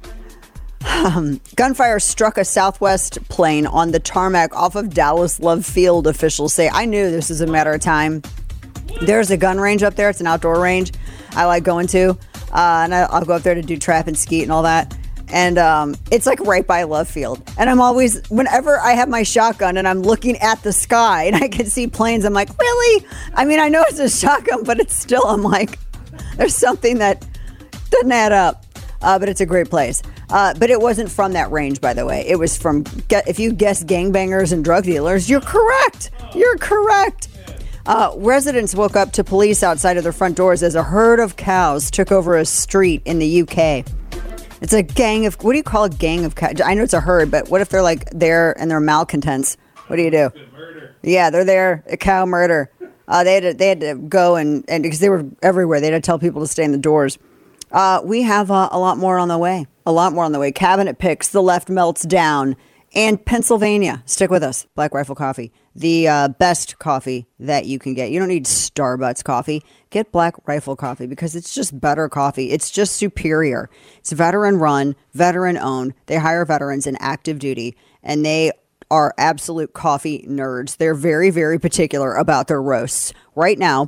gunfire struck a Southwest plane on the tarmac off of Dallas Love Field, officials say. I knew this was a matter of time. There's a gun range up there. It's an outdoor range I like going to. And I'll go up there to do trap and skeet and all that. And it's like right by Love Field. And I'm always, whenever I have my shotgun and I'm looking at the sky and I can see planes, I'm like, really? I mean, I know it's a shotgun, but it's still, I'm like, there's something that doesn't add up. But it's a great place. But it wasn't from that range, by the way. It was from, if you guess gangbangers and drug dealers, you're correct. You're correct. Residents woke up to police outside of their front doors as a herd of cows took over a street in the UK. It's a gang of, what do you call a gang of cows? I know it's a herd, but what if they're like there and they're malcontents? What do you do? Murder. Yeah, they're there. A cow murder. They had to go and because they were everywhere. They had to tell people to stay in the doors. We have a lot more on the way. A lot more on the way. Cabinet picks, the left melts down, and Pennsylvania. Stick with us. Black Rifle Coffee, the best coffee that you can get. You don't need Starbucks coffee. Get Black Rifle Coffee because it's just better coffee. It's just superior. It's veteran run, veteran owned. They hire veterans in active duty, and they are absolute coffee nerds. They're very, very particular about their roasts. Right now,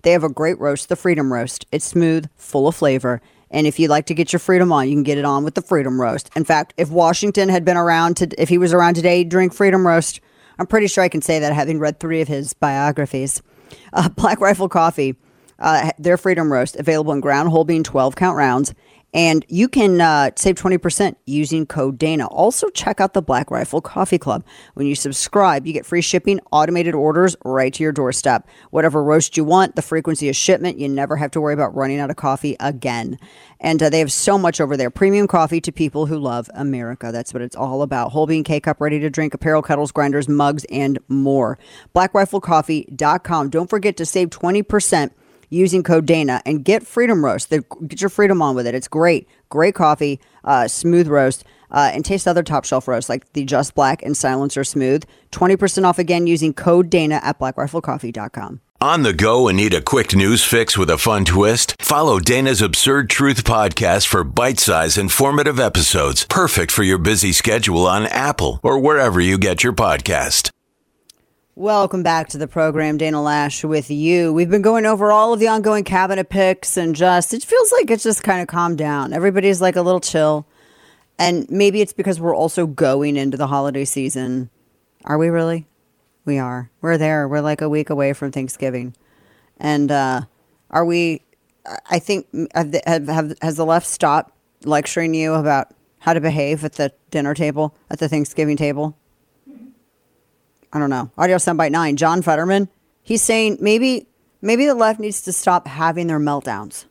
They have a great roast, the Freedom Roast. It's smooth, full of flavor. And if you'd like to get your freedom on, you can get it on with the Freedom Roast. In fact, if Washington had been around, if he was around today, he'd drink Freedom Roast. I'm pretty sure I can say that, having read 3 of his biographies. Black Rifle Coffee, their Freedom Roast, available in ground whole bean 12-count rounds. And you can save 20% using code Dana. Also, check out the Black Rifle Coffee Club. When you subscribe, you get free shipping, automated orders right to your doorstep. Whatever roast you want, the frequency of shipment, you never have to worry about running out of coffee again. And they have so much over there. Premium coffee to people who love America. That's what it's all about. Whole bean K-Cup, ready to drink, apparel, kettles, grinders, mugs, and more. BlackRifleCoffee.com. Don't forget to save 20% using code Dana and get Freedom Roast. Get your freedom on with it. It's great. Great coffee, smooth roast, and taste other top shelf roasts like the Just Black and Silencer Smooth. 20% off again using code Dana at BlackRifleCoffee.com. On the go and need a quick news fix with a fun twist? Follow Dana's Absurd Truth podcast for bite-sized informative episodes. Perfect for your busy schedule on Apple or wherever you get your podcast. Welcome back to the program. Dana Lash with you. We've been going over all of the ongoing cabinet picks and it feels like it's just kind of calmed down. Everybody's like a little chill. And maybe it's because we're also going into the holiday season. Are we really? We are. We're there. We're like a week away from Thanksgiving. And are we, I think, has the left stopped lecturing you about how to behave at the dinner table, at the Thanksgiving table? I don't know. Audio soundbite 9. John Fetterman. He's saying maybe the left needs to stop having their meltdowns.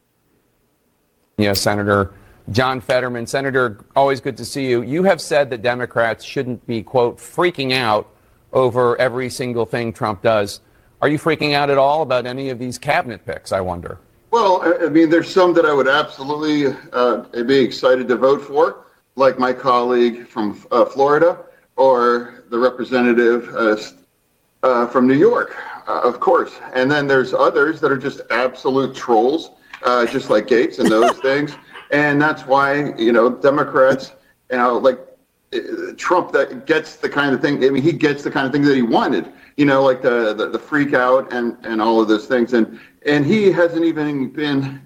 Yes, Senator John Fetterman. Senator, always good to see you. You have said that Democrats shouldn't be, quote, freaking out over every single thing Trump does. Are you freaking out at all about any of these cabinet picks, I wonder? Well, I mean, there's some that I would absolutely be excited to vote for, like my colleague from Florida, or the representative from New York, of course. And then there's others that are just absolute trolls, just like Gates and those things. And that's why, Democrats, like Trump, that gets the kind of thing. I mean, he gets the kind of thing that he wanted, like the freak out and all of those things. And he hasn't even been.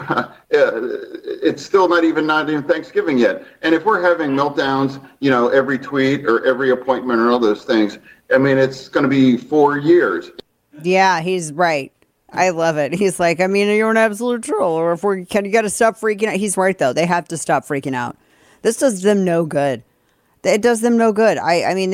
It's still not even Thanksgiving yet. And if we're having meltdowns, every tweet or every appointment or all those things, I mean, it's going to be 4 years. Yeah, he's right. I love it. He's like, I mean, you're an absolute troll. Or you got to stop freaking out. He's right, though. They have to stop freaking out. This does them no good. It does them no good. I mean,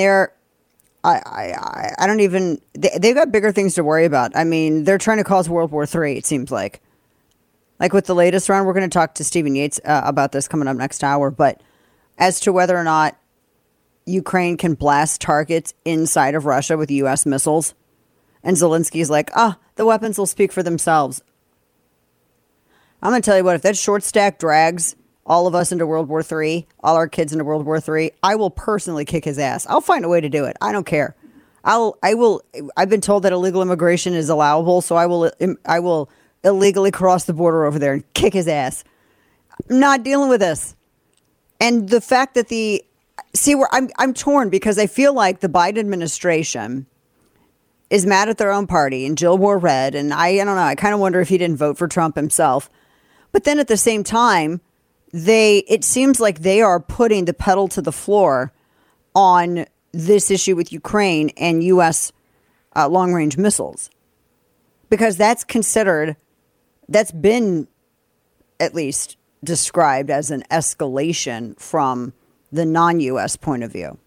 I don't even, they've got bigger things to worry about. I mean, they're trying to cause World War III, it seems like. Like with the latest round, we're going to talk to Stephen Yates about this coming up next hour. But as to whether or not Ukraine can blast targets inside of Russia with U.S. missiles, and Zelensky's like, the weapons will speak for themselves. I'm going to tell you what, if that short stack drags all of us into World War III, all our kids into World War III, I will personally kick his ass. I'll find a way to do it. I don't care. I've been told that illegal immigration is allowable, so I will illegally cross the border over there and kick his ass. I'm not dealing with this. And the fact that I'm torn because I feel like the Biden administration is mad at their own party, and Jill wore red, and I don't know, I kind of wonder if he didn't vote for Trump himself. But then at the same time, it seems like they are putting the pedal to the floor on this issue with Ukraine and U.S. long-range missiles. Because that's been at least described as an escalation from the non-U.S. point of view.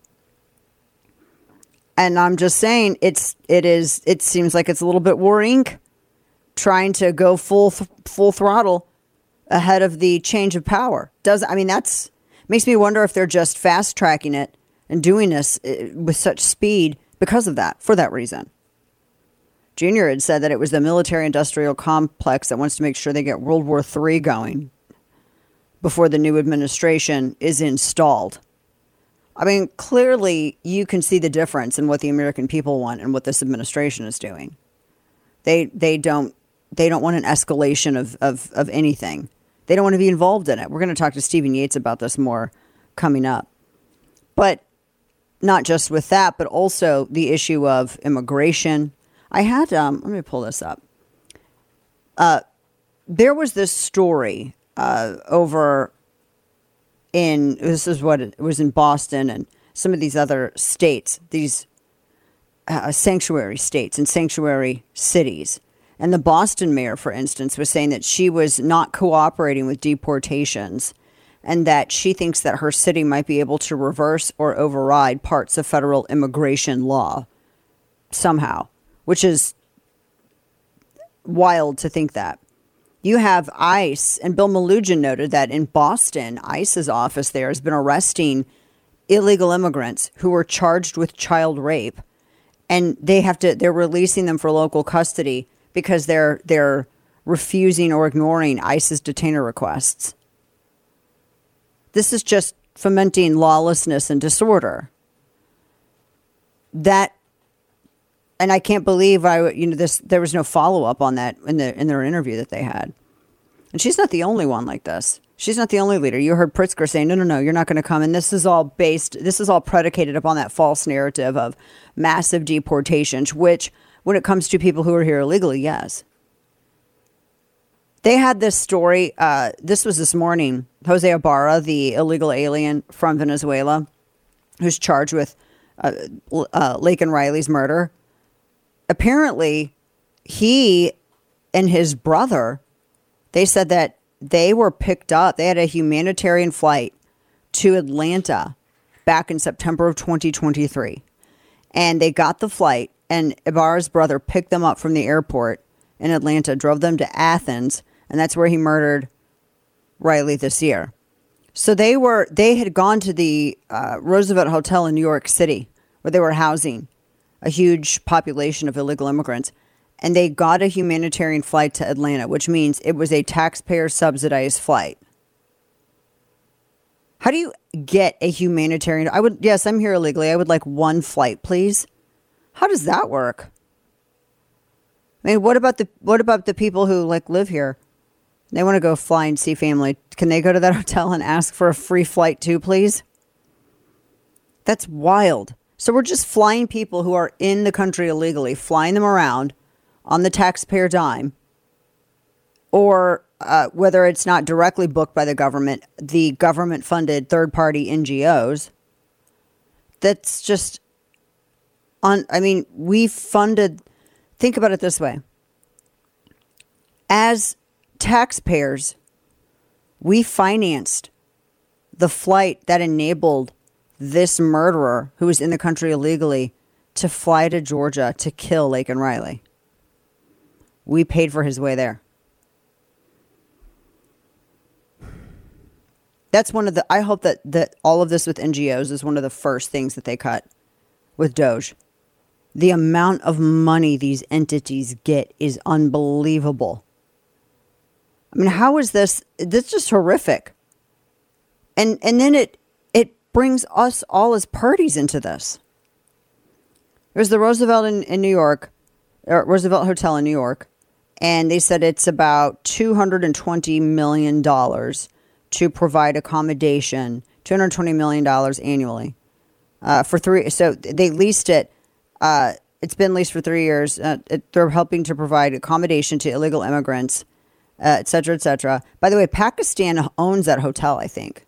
And I'm just saying it seems like it's a little bit War Inc. trying to go full throttle ahead of the change of power. That's makes me wonder if they're just fast tracking it and doing this with such speed because of that, for that reason. Junior had said that it was the military-industrial complex that wants to make sure they get World War III going before the new administration is installed. I mean, clearly you can see the difference in what the American people want and what this administration is doing. They don't want an escalation of anything. They don't want to be involved in it. We're going to talk to Stephen Yates about this more coming up. But not just with that, but also the issue of immigration. I had, let me pull this up. There was this story over in, this is what it was in Boston and some of these other states, these sanctuary states and sanctuary cities. And the Boston mayor, for instance, was saying that she was not cooperating with deportations and that she thinks that her city might be able to reverse or override parts of federal immigration law somehow, which is wild to think that. You have ICE, and Bill Malugin noted that in Boston, ICE's office there has been arresting illegal immigrants who were charged with child rape, and they're releasing them for local custody because they're refusing or ignoring ICE's detainer requests. This is just fomenting lawlessness and disorder. That, and I can't believe there was no follow up on that in their interview that they had. And she's not the only one like this. She's not the only leader. You heard Pritzker saying, no, you're not going to come. And this is all predicated upon that false narrative of massive deportations, which when it comes to people who are here illegally, yes. They had this story. This was this morning. Jose Ibarra, the illegal alien from Venezuela, who's charged with Laken Riley's murder. Apparently, he and his brother, they said that they were picked up. They had a humanitarian flight to Atlanta back in September of 2023. And they got the flight, and Ibarra's brother picked them up from the airport in Atlanta, drove them to Athens, and that's where he murdered Riley this year. So they had gone to the Roosevelt Hotel in New York City, where they were housing a huge population of illegal immigrants, and they got a humanitarian flight to Atlanta, which means it was a taxpayer-subsidized flight. How do you get a humanitarian? Yes, I'm here illegally. I would like one flight, please. How does that work? I mean, what about the people who live here? They want to go fly and see family. Can they go to that hotel and ask for a free flight too, please? That's wild. So we're just flying people who are in the country illegally, flying them around on the taxpayer dime, or whether it's not directly booked by the government-funded third-party NGOs. That's just we funded. Think about it this way: as taxpayers, we financed the flight that enabled this murderer who was in the country illegally to fly to Georgia to kill Laken Riley. We paid for his way there. That's one of the, I hope that all of this with NGOs is one of the first things that they cut with Doge. The amount of money these entities get is unbelievable. I mean, how is this? This is just horrific. And then it brings us all as parties into this. There's the Roosevelt in New York, or Roosevelt Hotel in New York, and they said it's about $220 million to provide accommodation, $220 million annually for 3. So they leased it. It's been leased for 3 years. They're helping to provide accommodation to illegal immigrants, et cetera, et cetera. By the way, Pakistan owns that hotel, I think.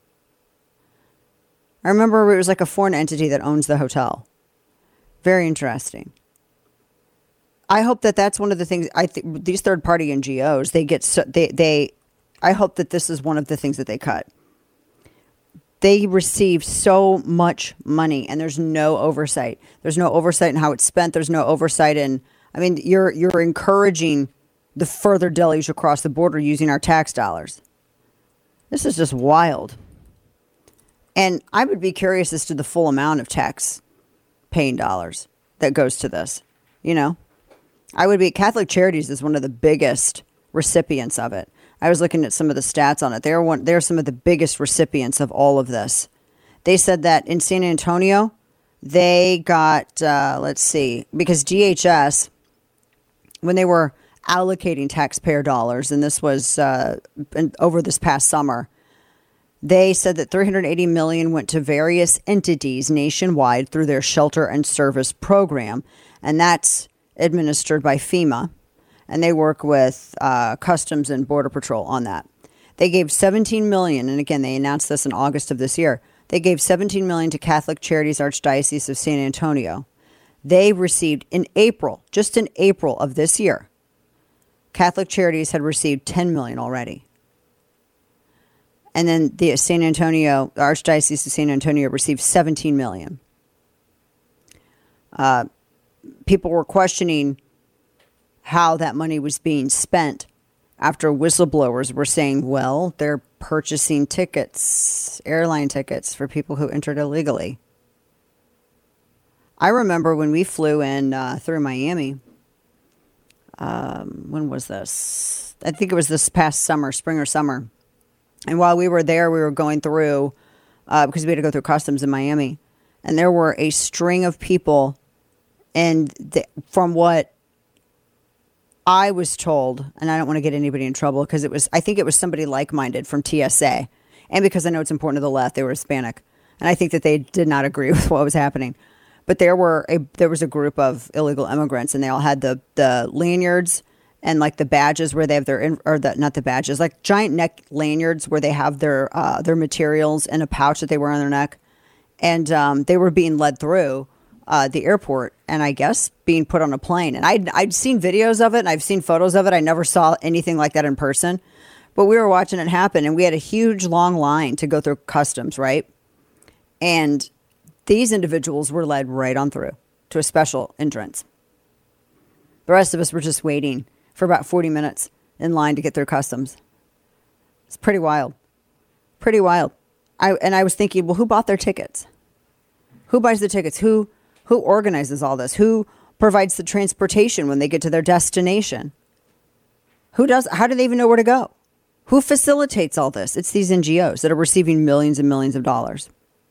I remember it was like a foreign entity that owns the hotel. Very interesting. I hope that that's one of the things. These third-party NGOs, I hope that this is one of the things that they cut. They receive so much money, and there's no oversight. There's no oversight in how it's spent. There's no oversight in. I mean, you're encouraging the further deluge across the border using our tax dollars. This is just wild. And I would be curious as to the full amount of tax-paying dollars that goes to this. You know, Catholic Charities is one of the biggest recipients of it. I was looking at some of the stats on it. They're some of the biggest recipients of all of this. They said that in San Antonio, they got, because DHS, when they were allocating taxpayer dollars, and this was over this past summer, they said that $380 million went to various entities nationwide through their shelter and service program, and that's administered by FEMA. and they work with Customs and Border Patrol on that. They gave $17 million, and again, they announced this in August of this year. They gave $17 million to Catholic Charities Archdiocese of San Antonio. They received in April, just in April of this year, Catholic Charities had received $10 million already. And then the Archdiocese of San Antonio received $17 million. People were questioning how that money was being spent after whistleblowers were saying, well, they're purchasing tickets, airline tickets for people who entered illegally. I remember when we flew in through Miami. When was this? I think it was this past summer, spring or summer. And while we were there, we were going through, because we had to go through customs in Miami. And there were a string of people, and from what I was told, and I don't want to get anybody in trouble, because I think it was somebody like-minded from TSA. And because I know it's important to the left, they were Hispanic. And I think that they did not agree with what was happening. But there was a group of illegal immigrants, and they all had the lanyards and like the badges where they have not the badges, like giant neck lanyards where they have their materials in a pouch that they wear on their neck. And they were being led through the airport, and I guess being put on a plane. And I'd seen videos of it, and I've seen photos of it. I never saw anything like that in person. But we were watching it happen, and we had a huge long line to go through customs, right? And these individuals were led right on through to a special entrance. The rest of us were just waiting for about 40 minutes in line to get through customs. It's pretty wild. Pretty wild. I was thinking, well, who bought their tickets? Who buys the tickets? Who organizes all this? Who provides the transportation when they get to their destination? Who does? How do they even know where to go? Who facilitates all this? It's these NGOs that are receiving millions and millions of dollars.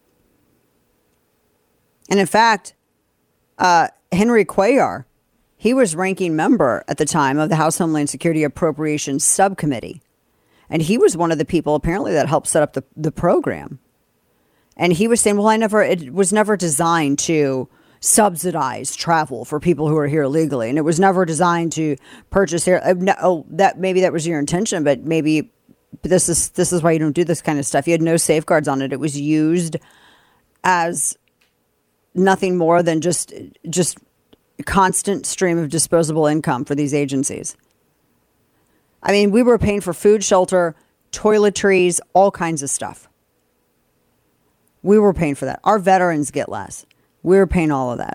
And in fact, Henry Cuellar, he was ranking member at the time of the House Homeland Security Appropriations Subcommittee. And he was one of the people apparently that helped set up the program. And he was saying, well, it was never designed to subsidize travel for people who are here illegally. And it was never designed to purchase here. Maybe that was your intention, but maybe this is why you don't do this kind of stuff. You had no safeguards on it. It was used as nothing more than just constant stream of disposable income for these agencies. I mean, we were paying for food, shelter, toiletries, all kinds of stuff. We were paying for that. Our veterans get less. We were paying all of that.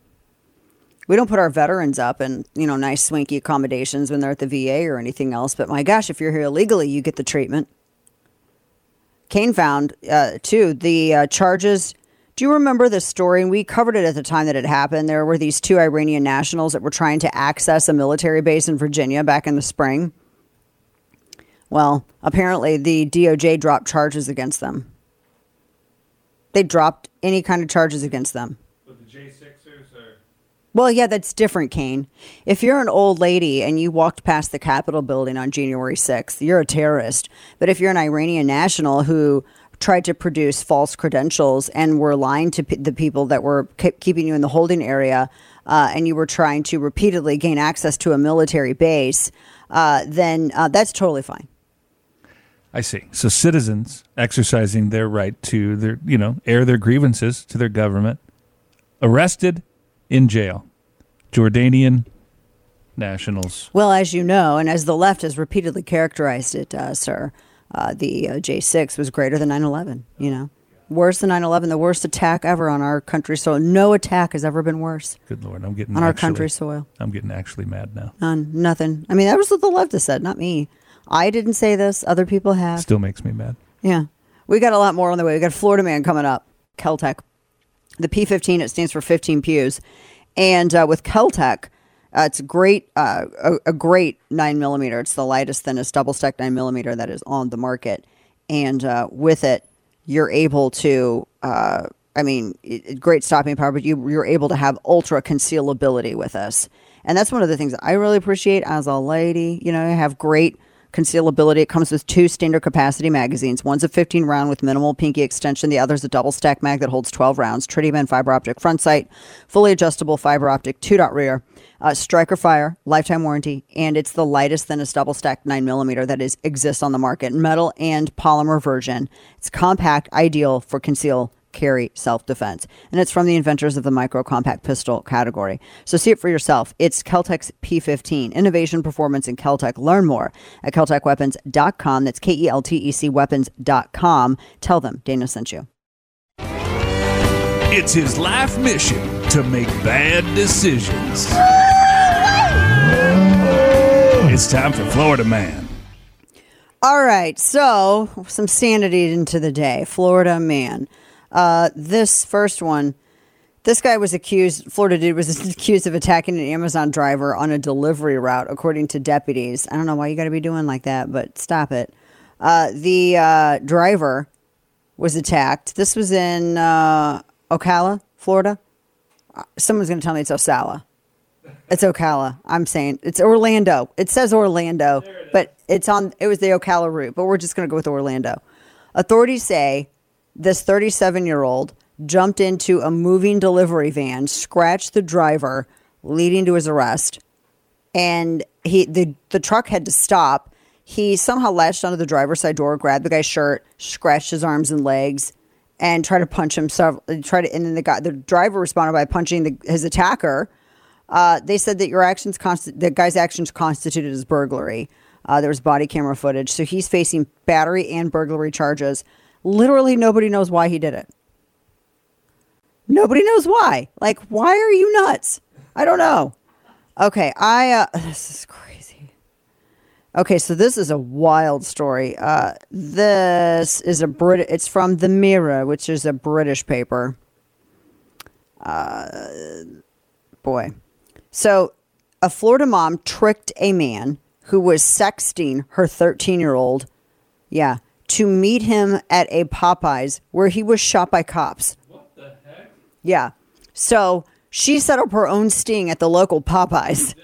We don't put our veterans up in, nice swanky accommodations when they're at the VA or anything else. But my gosh, if you're here illegally, you get the treatment. Kane found, too, the charges. Do you remember this story? And we covered it at the time that it happened. There were these 2 Iranian nationals that were trying to access a military base in Virginia back in the spring. Well, apparently the DOJ dropped charges against them. They dropped any kind of charges against them. With the J6ers or? Well, yeah, that's different, Kane. If you're an old lady and you walked past the Capitol building on January 6th, you're a terrorist. But if you're an Iranian national who tried to produce false credentials and were lying to the people that were keeping you in the holding area, and you were trying to repeatedly gain access to a military base, then that's totally fine. I see. So citizens exercising their right to air their grievances to their government, arrested, in jail. Jordanian nationals. Well, as you know, and as the left has repeatedly characterized it, sir, the J6 was greater than 9/11, Worse than 9/11, the worst attack ever on our country soil. No attack has ever been worse. Good Lord, I'm getting on our country soil. I'm getting actually mad now. Nothing. I mean, that was what the left has said, not me. I didn't say this. Other people have. Still makes me mad. Yeah. We got a lot more on the way. We got Florida Man coming up. Keltec. The P15, it stands for 15 pews. And with Keltec, it's great, a great 9mm. It's the lightest, thinnest double-stack 9mm that is on the market. And with it, you're able to, great stopping power, but you're able to have ultra concealability with this. And that's one of the things that I really appreciate as a lady. I have great concealability. It comes with 2 standard capacity magazines. One's a 15 round with minimal pinky extension. The other's a double stack mag that holds 12 rounds. Tritium fiber optic front sight, fully adjustable fiber optic 2-dot rear, striker fire, lifetime warranty, and it's the lightest, thinnest double stack 9mm that exists on the market. Metal and polymer version. It's compact, ideal for conceal carry self-defense. And it's from the inventors of the micro-compact pistol category. So see it for yourself. It's Keltec's P15. Innovation, performance, and Keltec. Learn more at KeltecWeapons.com. That's KELTEC weapons.com. Tell them Dana sent you. It's his life mission to make bad decisions. It's time for Florida Man. All right, so some sanity into the day. Florida Man. This first one, this guy was accused, Florida dude was accused of attacking an Amazon driver on a delivery route, according to deputies. I don't know why you got to be doing like that, but stop it. The driver was attacked. This was in Ocala, Florida. Someone's going to tell me it's Osala. It's Ocala. I'm saying it's Orlando. It says Orlando, but it was the Ocala route, but we're just going to go with Orlando. Authorities say this 37-year-old jumped into a moving delivery van, scratched the driver, leading to his arrest. And the truck had to stop. He somehow latched onto the driver's side door, grabbed the guy's shirt, scratched his arms and legs, and tried to punch him. And then the driver responded by punching his attacker. They said that the guy's actions constituted as burglary. There was body camera footage, so he's facing battery and burglary charges. Literally, nobody knows why he did it. Nobody knows why. Like, why are you nuts? I don't know. Okay, this is crazy. Okay, so this is a wild story. This is it's from The Mirror, which is a British paper. Boy. So, a Florida mom tricked a man who was sexting her 13-year-old. Yeah. To meet him at a Popeyes where he was shot by cops. What the heck? Yeah. So she set up her own sting at the local Popeyes.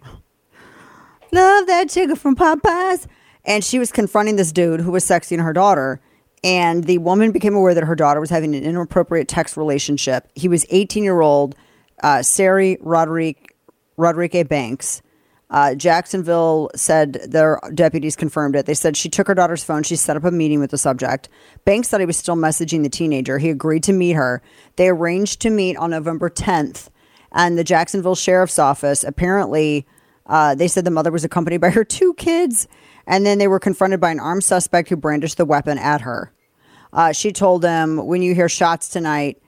Love that chicken from Popeyes. And she was confronting this dude who was sexting her daughter. And the woman became aware that her daughter was having an inappropriate text relationship. He was 18-year-old Sari Rodriguez Banks. Jacksonville said their deputies confirmed it. They said she took her daughter's phone. She set up a meeting with the subject. Banks thought he was still messaging the teenager. He agreed to meet her. They arranged to meet on November 10th. And the Jacksonville Sheriff's Office, apparently, they said the mother was accompanied by her 2 kids. And then they were confronted by an armed suspect who brandished the weapon at her. She told them, when you hear shots tonight,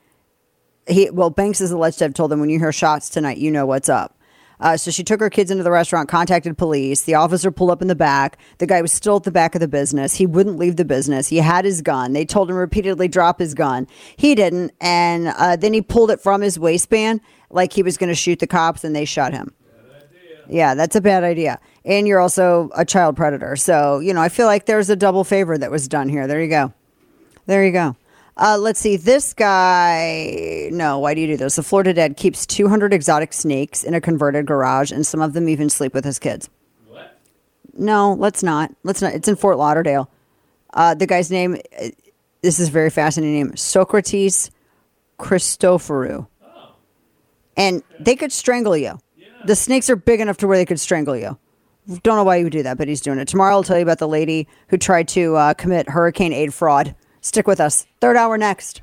Banks is alleged to have told them, when you hear shots tonight, you know what's up. So she took her kids into the restaurant, contacted police. The officer pulled up in the back. The guy was still at the back of the business. He wouldn't leave the business. He had his gun. They told him repeatedly, drop his gun. He didn't. And then he pulled it from his waistband like he was going to shoot the cops, and they shot him. Yeah, that's a bad idea. And you're also a child predator. So, I feel like there's a double favor that was done here. There you go. There you go. Let's see. This guy. No, why do you do this? The Florida dad keeps 200 exotic snakes in a converted garage, and some of them even sleep with his kids. What? No, let's not. It's in Fort Lauderdale. The guy's name. This is a very fascinating name. Socrates Christoforou. Oh. And they could strangle you. Yeah. The snakes are big enough to where they could strangle you. Don't know why you would do that, but he's doing it. Tomorrow I'll tell you about the lady who tried to commit hurricane aid fraud. Stick with us. Third hour next.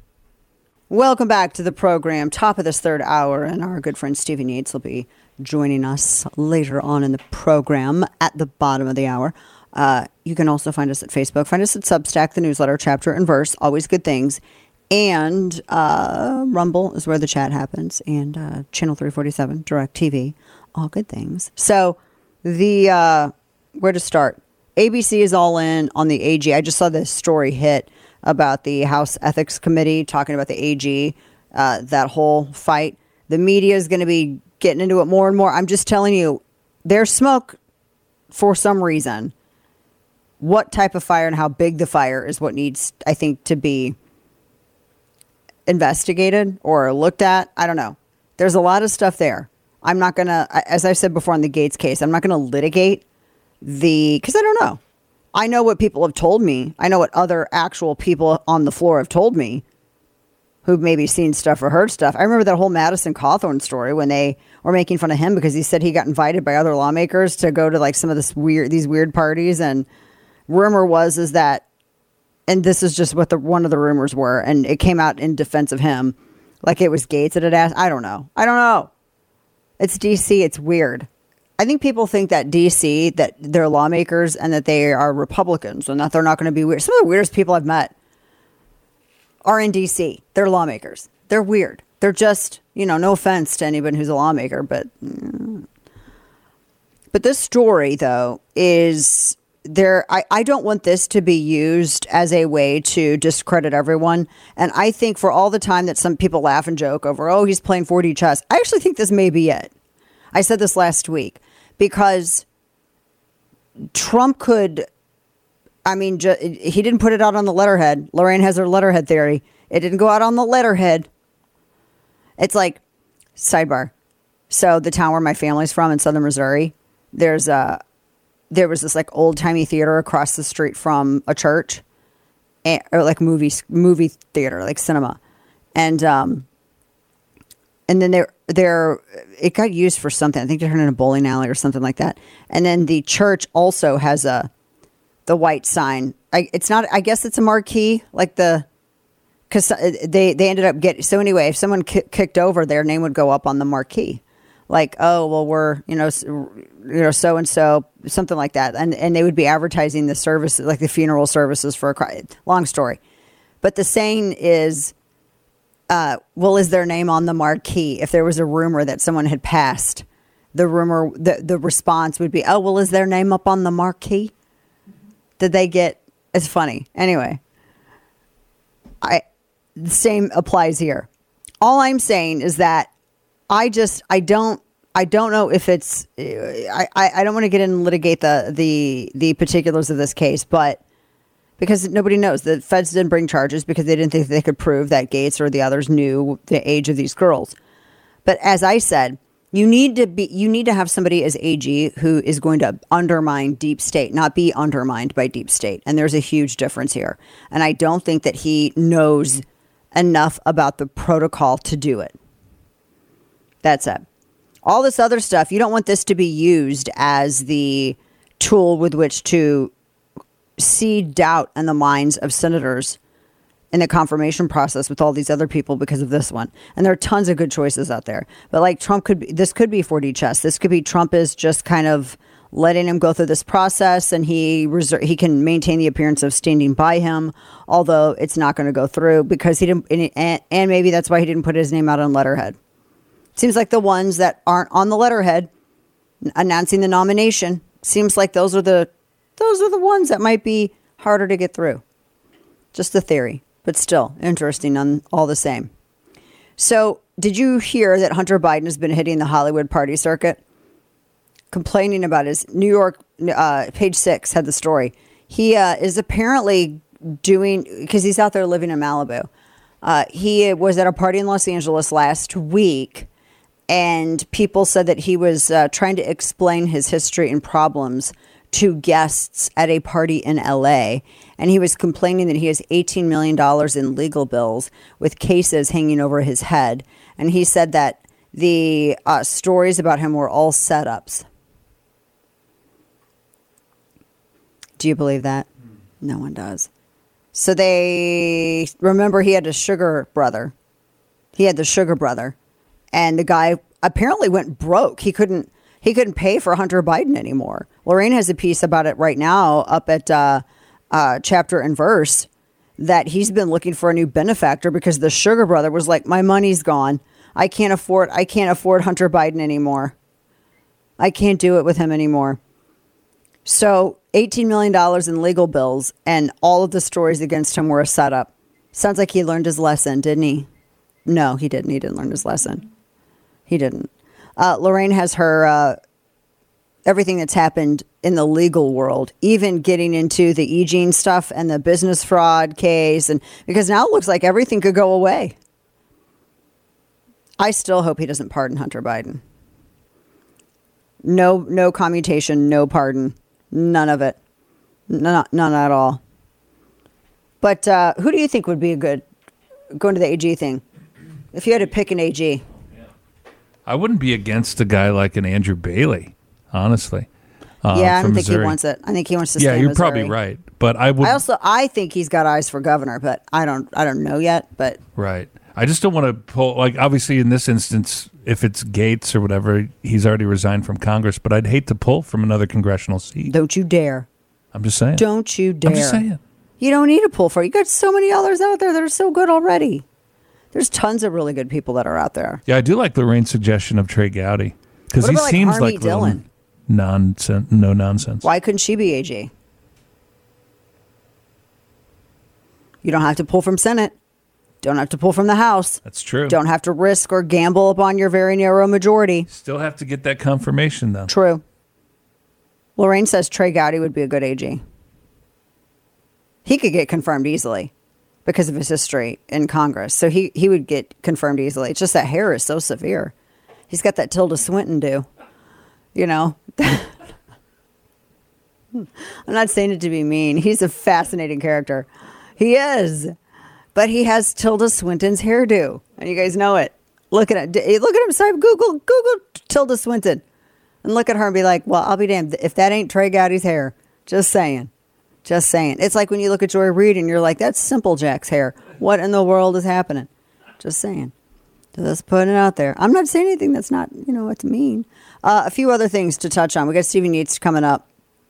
Welcome back to the program. Top of this third hour, and our good friend Stephen Yates will be joining us later on in the program at the bottom of the hour. You can also find us at Facebook. Find us at Substack, the newsletter, chapter and verse. Always good things. And Rumble is where the chat happens. And Channel 347, Direct TV. All good things. So where to start? ABC is all in on the AG. I just saw this story hit about the House Ethics Committee talking about the AG, that whole fight. The media is going to be getting into it more and more. I'm just telling you, there's smoke for some reason. What type of fire and how big the fire is what needs, I think, to be investigated or looked at. I don't know. There's a lot of stuff there. I'm not going to, as I said before on the Gates case, I'm not going to litigate because I don't know. I know what people have told me. I know what other actual people on the floor have told me who've maybe seen stuff or heard stuff. I remember that whole Madison Cawthorn story when they were making fun of him because he said he got invited by other lawmakers to go to like some of these weird parties. And rumor is that, and this is just what one of the rumors were, and it came out in defense of him, like it was Gates that had asked. I don't know. It's DC. It's weird. I think people think that DC, that they're lawmakers and that they are Republicans and that they're not going to be weird. Some of the weirdest people I've met are in DC. They're lawmakers. They're weird. They're just, no offense to anybody who's a lawmaker, but this story though is there. I don't want this to be used as a way to discredit everyone. And I think for all the time that some people laugh and joke over, oh, he's playing 4D chess. I actually think this may be it. I said this last week because Trump could, he didn't put it out on the letterhead. Lorraine has her letterhead theory. It didn't go out on the letterhead. It's like, sidebar. So the town where my family's from in southern Missouri, there was this like old timey theater across the street from a church, or like movie theater, like cinema. And then it got used for something. I think they turned it into a bowling alley or something like that. And then the church also has the white sign. I guess it's a marquee, like because they ended up so anyway, if someone kicked over, their name would go up on the marquee. Like, oh, well, we're, so-and-so, something like that. And they would be advertising the services, like the funeral services for long story. But the saying is, well, is their name on the marquee? If there was a rumor that someone had passed, the response would be, oh, well, is their name up on the marquee? Did they get, it's funny. Anyway, the same applies here. All I'm saying is that I don't know if it's, I don't want to get in and litigate the particulars of this case, but because nobody knows. The feds didn't bring charges because they didn't think they could prove that Gates or the others knew the age of these girls. But as I said, you need to have somebody as AG who is going to undermine deep state, not be undermined by deep state. And there's a huge difference here. And I don't think that he knows enough about the protocol to do it. That's it. All this other stuff, you don't want this to be used as the tool with which to seed doubt in the minds of senators in the confirmation process with all these other people because of this one. And there are tons of good choices out there. But like this could be 4D chess. This could be Trump is just kind of letting him go through this process, and he can maintain the appearance of standing by him, although it's not going to go through because he didn't, and maybe that's why he didn't put his name out on letterhead. Seems like the ones that aren't on the letterhead announcing the nomination, seems like those are the ones that might be harder to get through. Just a theory, but still interesting on all the same. So did you hear that Hunter Biden has been hitting the Hollywood party circuit? Complaining about his New York, Page 6 had the story. He is apparently doing, because he's out there living in Malibu. He was at a party in Los Angeles last week, and people said that he was trying to explain his history and problems to guests at a party in LA. And he was complaining that he has $18 million in legal bills with cases hanging over his head. And he said that the stories about him were all setups. Do you believe that? No one does. So they remember he had a sugar brother. He had the sugar brother, and the guy apparently went broke. He couldn't pay for Hunter Biden anymore. Lorraine has a piece about it right now up at Chapter and Verse that he's been looking for a new benefactor because the sugar brother was like, my money's gone. I can't afford Hunter Biden anymore. I can't do it with him anymore. So $18 million in legal bills, and all of the stories against him were a setup. Sounds like he learned his lesson, didn't he? No, he didn't. He didn't learn his lesson. He didn't. Lorraine has her everything that's happened in the legal world, even getting into the E. Jean stuff and the business fraud case, and because now it looks like everything could go away. I still hope he doesn't pardon Hunter Biden. No commutation, no pardon. None of it. None at all. But who do you think would be a good going to the AG thing? If you had to pick an AG. I wouldn't be against a guy like an Andrew Bailey, honestly. Yeah, I don't think Missouri. he wants it. I think he wants to stay in you're Missouri. probably right. But I think he's got eyes for governor, but I don't know yet. But right. I just don't want to pull, like, obviously in this instance, if it's Gates or whatever, he's already resigned from Congress, but I'd hate to pull from another congressional seat. Don't you dare. I'm just saying. Don't you dare. I'm just saying. You don't need to pull for it. You got so many others out there that are so good already. There's tons of really good people that are out there. Yeah, I do like Lorraine's suggestion of Trey Gowdy because he seems like Dillon? Nonsense. No nonsense. Why couldn't she be AG? You don't have to pull from Senate. Don't have to pull from the House. That's true. Don't have to risk or gamble upon your very narrow majority. Still have to get that confirmation, though. True. Lorraine says Trey Gowdy would be a good AG. He could get confirmed easily because of his history in Congress. So he would get confirmed easily. It's just that hair is so severe. He's got that Tilda Swinton do. You know? I'm not saying it to be mean. He's a fascinating character. He is. But he has Tilda Swinton's hairdo. And you guys know it. Look at it. Look at him. Sorry, Google Tilda Swinton. And look at her and be like, well, I'll be damned if that ain't Trey Gowdy's hair. Just saying. Just saying. It's like when you look at Joy Reid and you're like, that's Simple Jack's hair. What in the world is happening? Just saying. Just putting it out there. I'm not saying anything that's not, it's mean. A few other things to touch on. We got Stevie Neats coming up.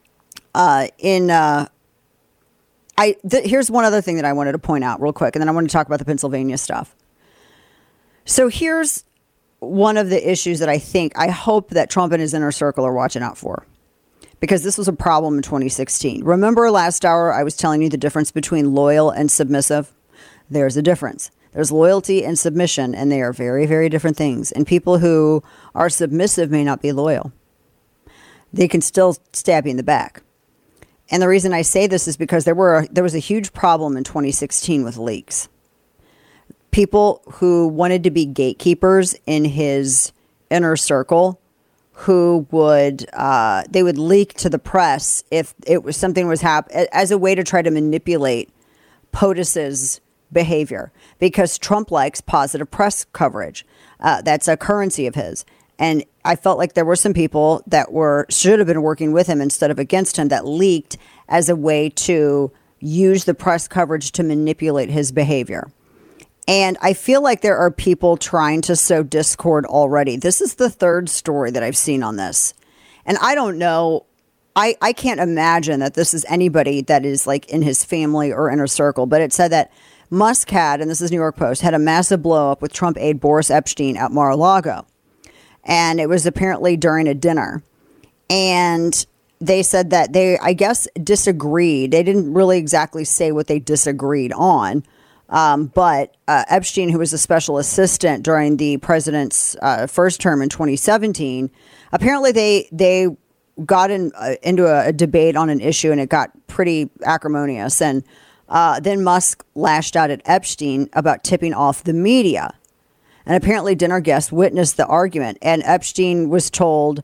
Here's one other thing that I wanted to point out real quick, and then I want to talk about the Pennsylvania stuff. So here's one of the issues that I hope that Trump and his inner circle are watching out for, because this was a problem in 2016. Remember last hour I was telling you the difference between loyal and submissive? There's a difference. There's loyalty and submission, and they are very, very different things. And people who are submissive may not be loyal. They can still stab you in the back. And the reason I say this is because there was a huge problem in 2016 with leaks. People who wanted to be gatekeepers in his inner circle, who would they would leak to the press if it was something was happening as a way to try to manipulate POTUS's behavior, because Trump likes positive press coverage. That's a currency of his. And I felt like there were some people that should have been working with him instead of against him, that leaked as a way to use the press coverage to manipulate his behavior. And I feel like there are people trying to sow discord already. This is the third story that I've seen on this. And I don't know. I can't imagine that this is anybody that is like in his family or inner circle. But it said that Musk had, and this is New York Post, had a massive blow up with Trump aide Boris Epshteyn at Mar-a-Lago. And it was apparently during a dinner. And they said that they, I guess, disagreed. They didn't really exactly say what they disagreed on. But Epshteyn, who was a special assistant during the president's first term in 2017, apparently they got into a debate on an issue, and it got pretty acrimonious. And then Musk lashed out at Epshteyn about tipping off the media. And apparently dinner guests witnessed the argument. And Epshteyn was told,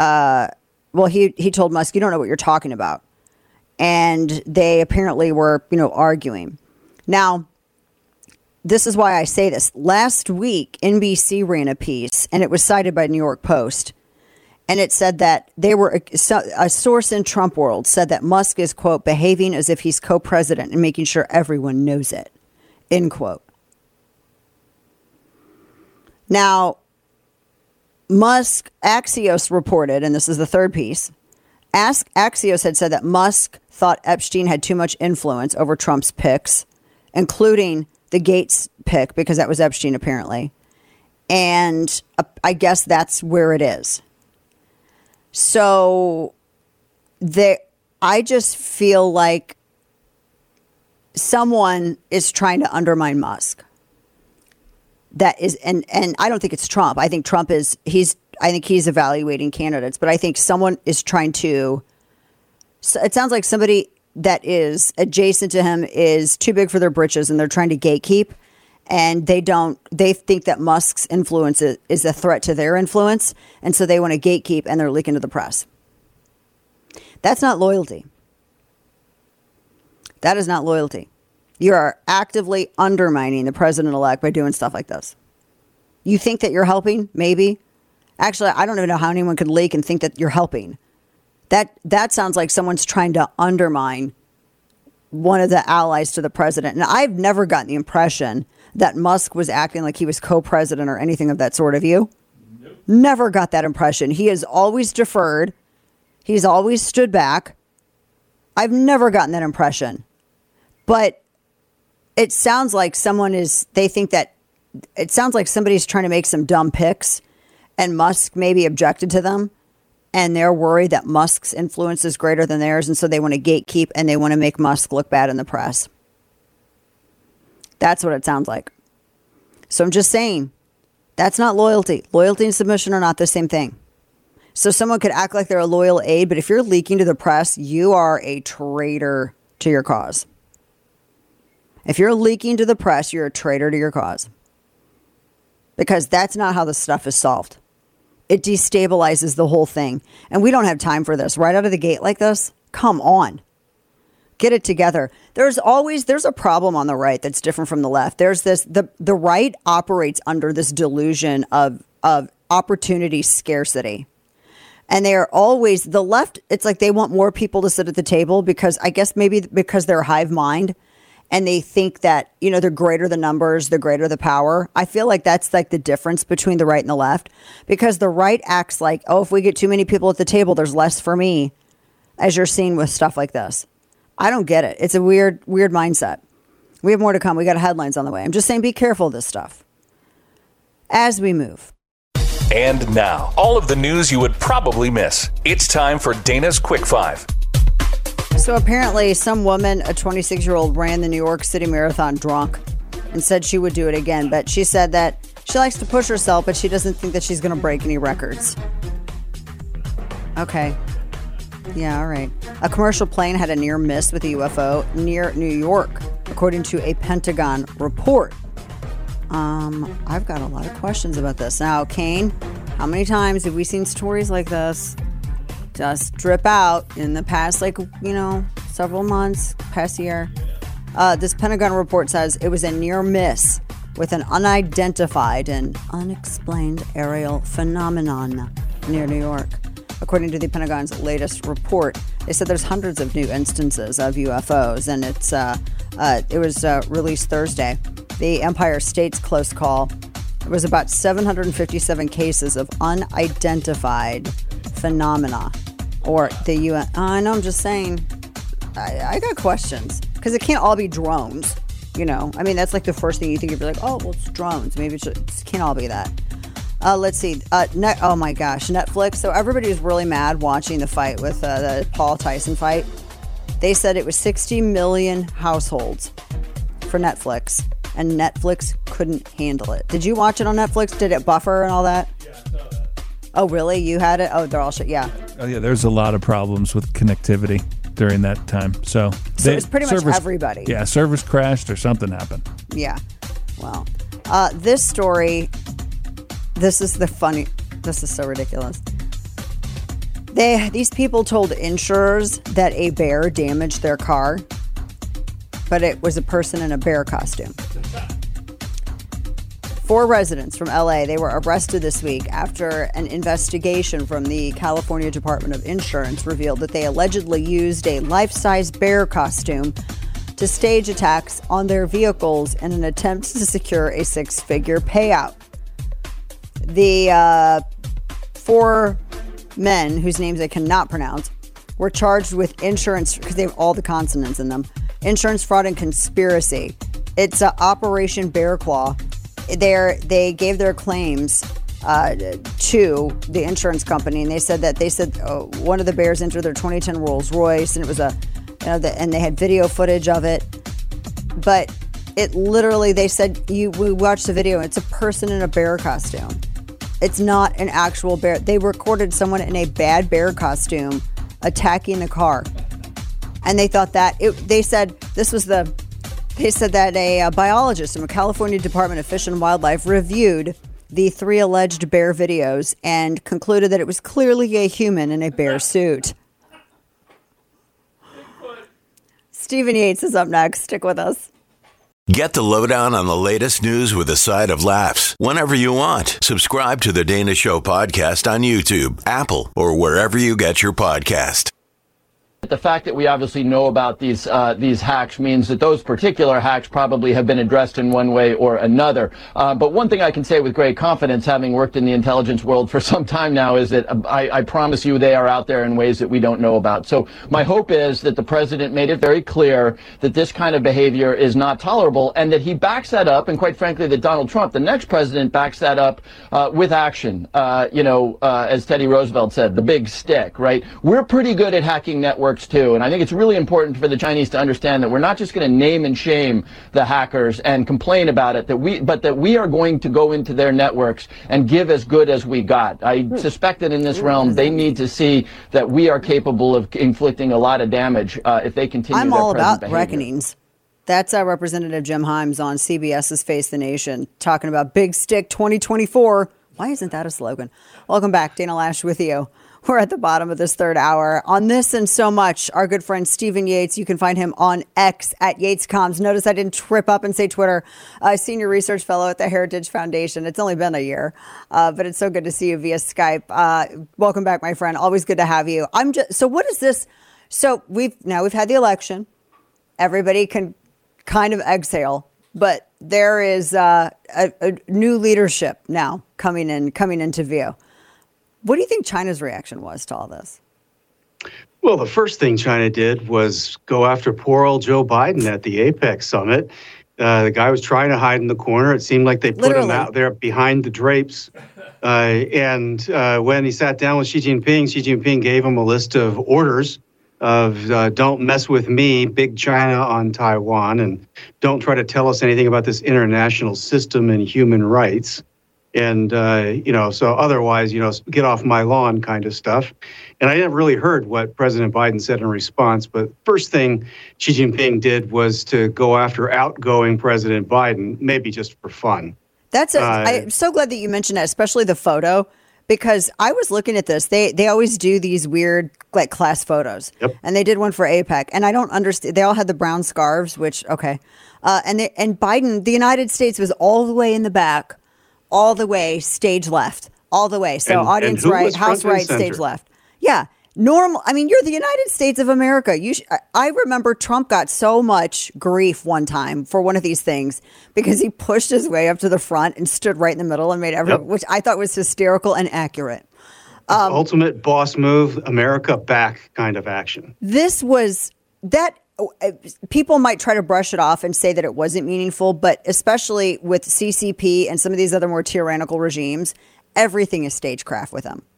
he told Musk, you don't know what you're talking about. And they apparently were, arguing. Now, this is why I say this. Last week, NBC ran a piece, and it was cited by New York Post. And it said that a source in Trump world said that Musk is, quote, behaving as if he's co-president and making sure everyone knows it, end quote. Now, Axios reported, and this is the third piece, Axios had said that Musk thought Epshteyn had too much influence over Trump's picks, including the Gates pick, because that was Epshteyn apparently. And I guess that's where it is. So I just feel like someone is trying to undermine Musk. That is, and I don't think it's Trump. I think Trump I think he's evaluating candidates, but I think someone is trying to, it sounds like somebody that is adjacent to him is too big for their britches, and they're trying to gatekeep, and they think that Musk's influence is a threat to their influence. And so they want to gatekeep, and they're leaking to the press. That's not loyalty. That is not loyalty. You are actively undermining the president-elect by doing stuff like this. You think that you're helping? Maybe. Actually, I don't even know how anyone could leak and think that you're helping. That sounds like someone's trying to undermine one of the allies to the president. And I've never gotten the impression that Musk was acting like he was co-president or anything of that sort of you. Nope. Never got that impression. He has always deferred. He's always stood back. I've never gotten that impression. But it sounds like it sounds like somebody's trying to make some dumb picks and Musk maybe objected to them and they're worried that Musk's influence is greater than theirs. And so they want to gatekeep and they want to make Musk look bad in the press. That's what it sounds like. So I'm just saying, that's not loyalty. Loyalty and submission are not the same thing. So someone could act like they're a loyal aide, but if you're leaking to the press, you are a traitor to your cause. If you're leaking to the press, you're a traitor to your cause. Because that's not how the stuff is solved. It destabilizes the whole thing. And we don't have time for this. Right out of the gate like this? Come on. Get it together. There's a problem on the right that's different from the left. There's this, the right operates under this delusion of opportunity scarcity. And they are always, the left, it's like they want more people to sit at the table because I guess maybe because they're hive mind and they think that, the greater the numbers, the greater the power. I feel like that's like the difference between the right and the left, because the right acts like, oh, if we get too many people at the table, there's less for me, as you're seeing with stuff like this. I don't get it. It's a weird mindset. We have more to come. We got headlines on the way. I'm just saying, be careful of this stuff as we move. And now, all of the news you would probably miss. It's time for Dana's Quick Five. So apparently some woman, a 26-year-old, ran the New York City Marathon drunk and said she would do it again. But she said that she likes to push herself, but she doesn't think that she's going to break any records. Okay. Yeah, all right. A commercial plane had a near miss with a UFO near New York, according to a Pentagon report. I've got a lot of questions about this. Now, Kane, how many times have we seen stories like this just drip out in the past, several months, past year? This Pentagon report says it was a near miss with an unidentified and unexplained aerial phenomenon near New York. According to the Pentagon's latest report, they said there's hundreds of new instances of UFOs, and it was released Thursday. The Empire State's close call. There was about 757 cases of unidentified phenomena, or the UN. I know, I'm just saying, I got questions, because it can't all be drones, that's like the first thing you think. You'd be like, oh, well, it's drones. Maybe it can't all be that. Let's see. Oh my gosh, Netflix. So everybody was really mad watching the fight with the Paul Tyson fight. They said it was 60 million households for Netflix, and Netflix couldn't handle it. Did you watch it on Netflix? Did it buffer and all that? Yeah, I saw that. Oh, really? You had it? Oh, they're all shut. Yeah. Oh, yeah. There's a lot of problems with connectivity during that time. So it's pretty much everybody. Yeah, service crashed or something happened. Yeah. Well, this story. This is so ridiculous. These people told insurers that a bear damaged their car, but it was a person in a bear costume. 4 residents from LA, they were arrested this week after an investigation from the California Department of Insurance revealed that they allegedly used a life-size bear costume to stage attacks on their vehicles in an attempt to secure a 6-figure payout. The 4 men, whose names I cannot pronounce, were charged with insurance, because they have all the consonants in them, insurance fraud and conspiracy. It's Operation Bear Claw. They gave their claims to the insurance company, and they said one of the bears entered their 2010 Rolls Royce, and it was and they had video footage of it. But it literally, they said, we watched the video, it's a person in a bear costume. It's not an actual bear. They recorded someone in a bad bear costume attacking the car. And they thought that, they said that a biologist from the California Department of Fish and Wildlife reviewed the 3 alleged bear videos and concluded that it was clearly a human in a bear suit. Stephen Yates is up next. Stick with us. Get the lowdown on the latest news with a side of laughs whenever you want. Subscribe to the Dana Show podcast on YouTube, Apple, or wherever you get your podcast. The fact that we obviously know about these hacks means that those particular hacks probably have been addressed in one way or another. But one thing I can say with great confidence, having worked in the intelligence world for some time now, is that I promise you they are out there in ways that we don't know about. So my hope is that the president made it very clear that this kind of behavior is not tolerable, and that he backs that up, and quite frankly that Donald Trump, the next president, backs that up with action. As Teddy Roosevelt said, the big stick, right? We're pretty good at hacking networks too, and I think it's really important for the Chinese to understand that we're not just going to name and shame the hackers and complain about it, but that we are going to go into their networks and give as good as we got. I suspect that in this realm they need to see that we are capable of inflicting a lot of damage if they continue I'm their all present about behavior. reckonings. That's Representative Jim Himes on CBS's Face the Nation talking about Big Stick 2024. Why isn't that a slogan? Welcome back. Dana Loesch with you. We're at the bottom of this third hour. On this and so much, our good friend Stephen Yates, you can find him on X at YatesComms. Notice I didn't trip up and say Twitter. Senior research fellow at the Heritage Foundation. It's only been a year, but it's so good to see you via Skype. Welcome back, my friend. Always good to have you. So what is this? So we've had the election. Everybody can kind of exhale, but there is a new leadership now coming into view. What do you think China's reaction was to all this? Well, the first thing China did was go after poor old Joe Biden at the APEC summit. The guy was trying to hide in the corner. It seemed like they put him out there behind the drapes. And when he sat down with Xi Jinping gave him a list of orders of don't mess with me, big China on Taiwan, and don't try to tell us anything about this international system and human rights. And, so otherwise, get off my lawn kind of stuff. And I never really heard what President Biden said in response. But first thing Xi Jinping did was to go after outgoing President Biden, maybe just for fun. I'm so glad that you mentioned that, especially the photo, because I was looking at this. They always do these weird like class photos. Yep. And they did one for APEC. And I don't understand. They all had the brown scarves, which, okay. And Biden, the United States was all the way in the back. All the way, stage left, all the way. So audience right, house right, stage left. Yeah, normal. I mean, you're the United States of America. I remember Trump got so much grief one time for one of these things because he pushed his way up to the front and stood right in the middle and made which I thought was hysterical and accurate. Ultimate boss move, America back kind of action. This was that. People might try to brush it off and say that it wasn't meaningful, but especially with CCP and some of these other more tyrannical regimes, everything is stagecraft with them.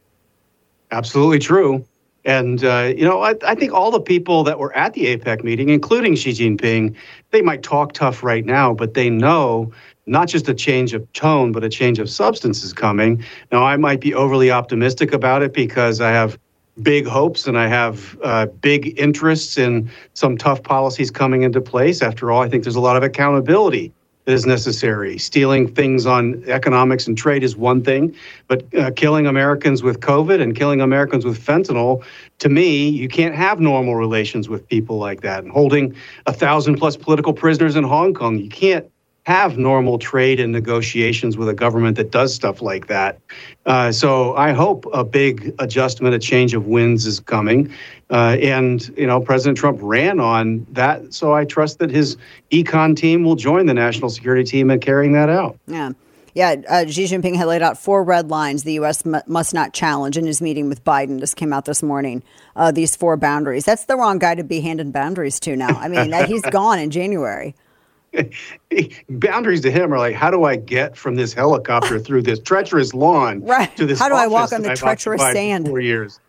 Absolutely true. And, I think all the people that were at the APEC meeting, including Xi Jinping, they might talk tough right now, but they know not just a change of tone, but a change of substance is coming. Now, I might be overly optimistic about it because I have big hopes and I have big interests in some tough policies coming into place. After all, I think there's a lot of accountability that is necessary. Stealing things on economics and trade is one thing, but killing Americans with COVID and killing Americans with fentanyl, to me, you can't have normal relations with people like that. And holding 1,000+ political prisoners in Hong Kong, you can't have normal trade and negotiations with a government that does stuff like that. So I hope a big adjustment, a change of winds is coming. And President Trump ran on that. So I trust that his econ team will join the national security team in carrying that out. Yeah. Yeah, Xi Jinping had laid out 4 red lines the U.S. must not challenge in his meeting with Biden. This came out this morning, these 4 boundaries. That's the wrong guy to be handing boundaries to now. I mean, he's gone in January. Boundaries to him are like, how do I get from this helicopter through this treacherous lawn to this How do I walk on the treacherous sand? 4 years.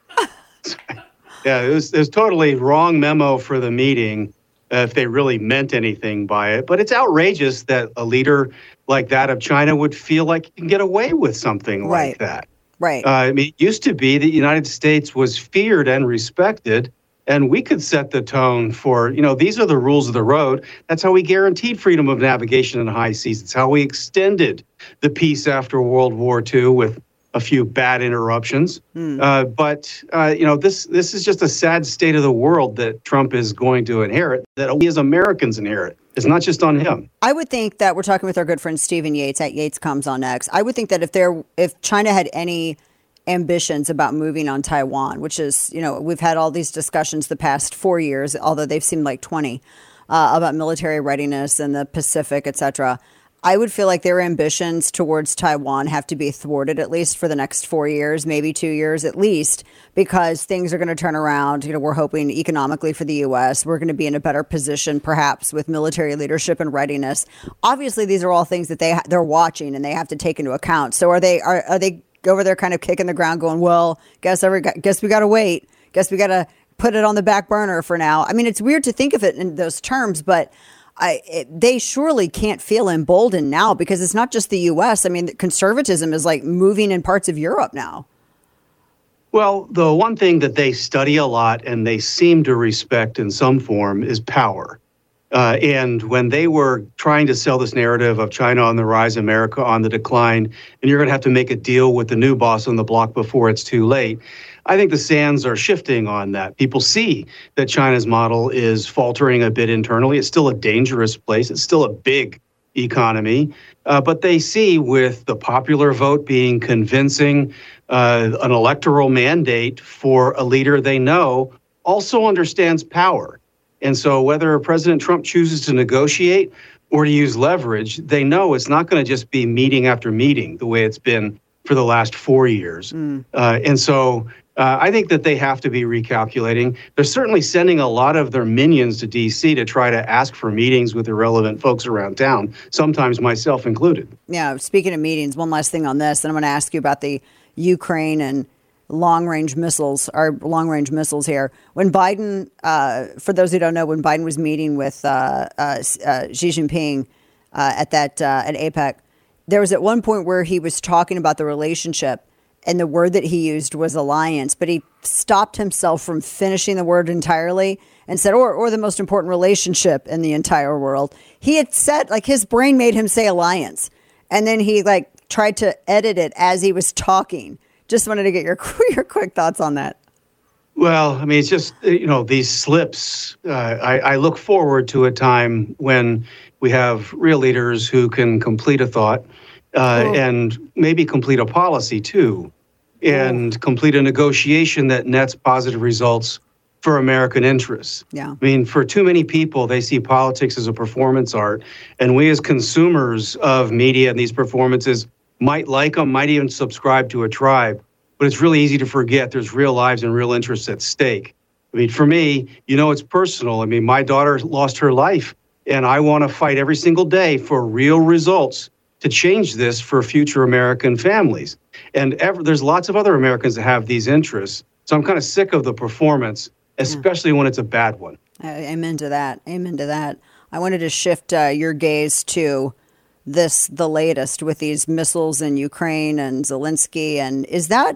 Yeah, it was totally wrong memo for the meeting if they really meant anything by it. But it's outrageous that a leader like that of China would feel like he can get away with something like that. Right. It used to be that the United States was feared and respected. And we could set the tone for, these are the rules of the road. That's how we guaranteed freedom of navigation in high seas. It's how we extended the peace after World War II with a few bad interruptions. But this is just a sad state of the world that Trump is going to inherit, that we as Americans inherit. It's not just on him. I would think that we're talking with our good friend Stephen Yates at Yates Comes on X. I would think that if China had any ambitions about moving on Taiwan, which is, we've had all these discussions the past 4 years, although they've seemed like 20, about military readiness in the Pacific, etc. I would feel like their ambitions towards Taiwan have to be thwarted at least for the next 4 years, maybe 2 years at least, because things are going to turn around. We're hoping economically for the U.S. We're going to be in a better position, perhaps, with military leadership and readiness. Obviously, these are all things that they're watching and they have to take into account. So are they over there kind of kicking the ground going, well, guess we got to wait. Guess we got to put it on the back burner for now. I mean, it's weird to think of it in those terms, but they surely can't feel emboldened now because it's not just the U.S. I mean, conservatism is like moving in parts of Europe now. Well, the one thing that they study a lot and they seem to respect in some form is power. And when they were trying to sell this narrative of China on the rise, America on the decline, and you're going to have to make a deal with the new boss on the block before it's too late, I think the sands are shifting on that. People see that China's model is faltering a bit internally. It's still a dangerous place. It's still a big economy. But they see with the popular vote being convincing, an electoral mandate for a leader they know also understands power. And so whether President Trump chooses to negotiate or to use leverage, they know it's not going to just be meeting after meeting the way it's been for the last 4 years. And so I think that they have to be recalculating. They're certainly sending a lot of their minions to D.C. to try to ask for meetings with irrelevant folks around town, sometimes myself included. Yeah, speaking of meetings, one last thing on this, and I'm going to ask you about the Ukraine and long-range missiles, our long-range missiles here. When Biden, for those who don't know, when Biden was meeting with Xi Jinping at APEC, there was at one point where he was talking about the relationship, and the word that he used was alliance, but he stopped himself from finishing the word entirely and said, or the most important relationship in the entire world. He had said, like, his brain made him say alliance, and then he tried to edit it as he was talking. Just wanted to get your quick thoughts on that. Well, I mean, it's just, these slips. I look forward to a time when we have real leaders who can complete a thought and maybe complete a policy, too, and complete a negotiation that nets positive results for American interests. Yeah. I mean, for too many people, they see politics as a performance art. And we as consumers of media and these performances might like them, might even subscribe to a tribe. But it's really easy to forget there's real lives and real interests at stake. I mean, for me, it's personal. I mean, my daughter lost her life, and I want to fight every single day for real results to change this for future American families. And there's lots of other Americans that have these interests. So I'm kind of sick of the performance, especially when it's a bad one. Amen to that. Amen to that. I wanted to shift your gaze to the latest with these missiles in Ukraine and Zelensky. And is that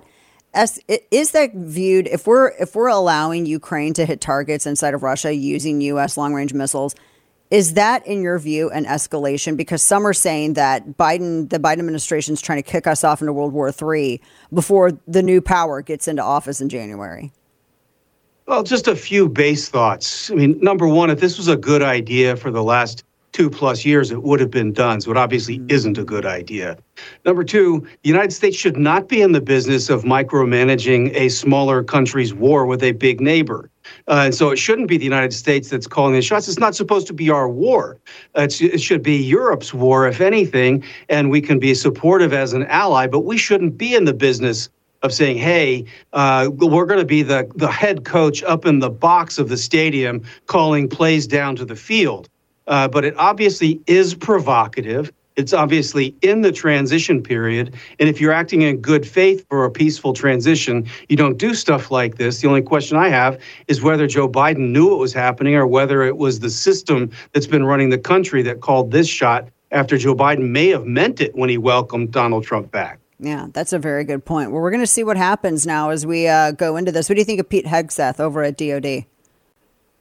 viewed, if we're allowing Ukraine to hit targets inside of Russia using U.S. long-range missiles, is that, in your view, an escalation? Because some are saying that the Biden administration is trying to kick us off into World War III before the new power gets into office in January. Well, just a few base thoughts. I mean, number one, if this was a good idea for the last 2+ years, it would have been done. So it obviously isn't a good idea. Number two, the United States should not be in the business of micromanaging a smaller country's war with a big neighbor. And so it shouldn't be the United States that's calling the shots. It's not supposed to be our war. It should be Europe's war, if anything, and we can be supportive as an ally, but we shouldn't be in the business of saying, hey, we're going to be the head coach up in the box of the stadium calling plays down to the field. But it obviously is provocative. It's obviously in the transition period. And if you're acting in good faith for a peaceful transition, you don't do stuff like this. The only question I have is whether Joe Biden knew it was happening or whether it was the system that's been running the country that called this shot after Joe Biden may have meant it when he welcomed Donald Trump back. Yeah, that's a very good point. Well, we're going to see what happens now as we go into this. What do you think of Pete Hegseth over at DOD?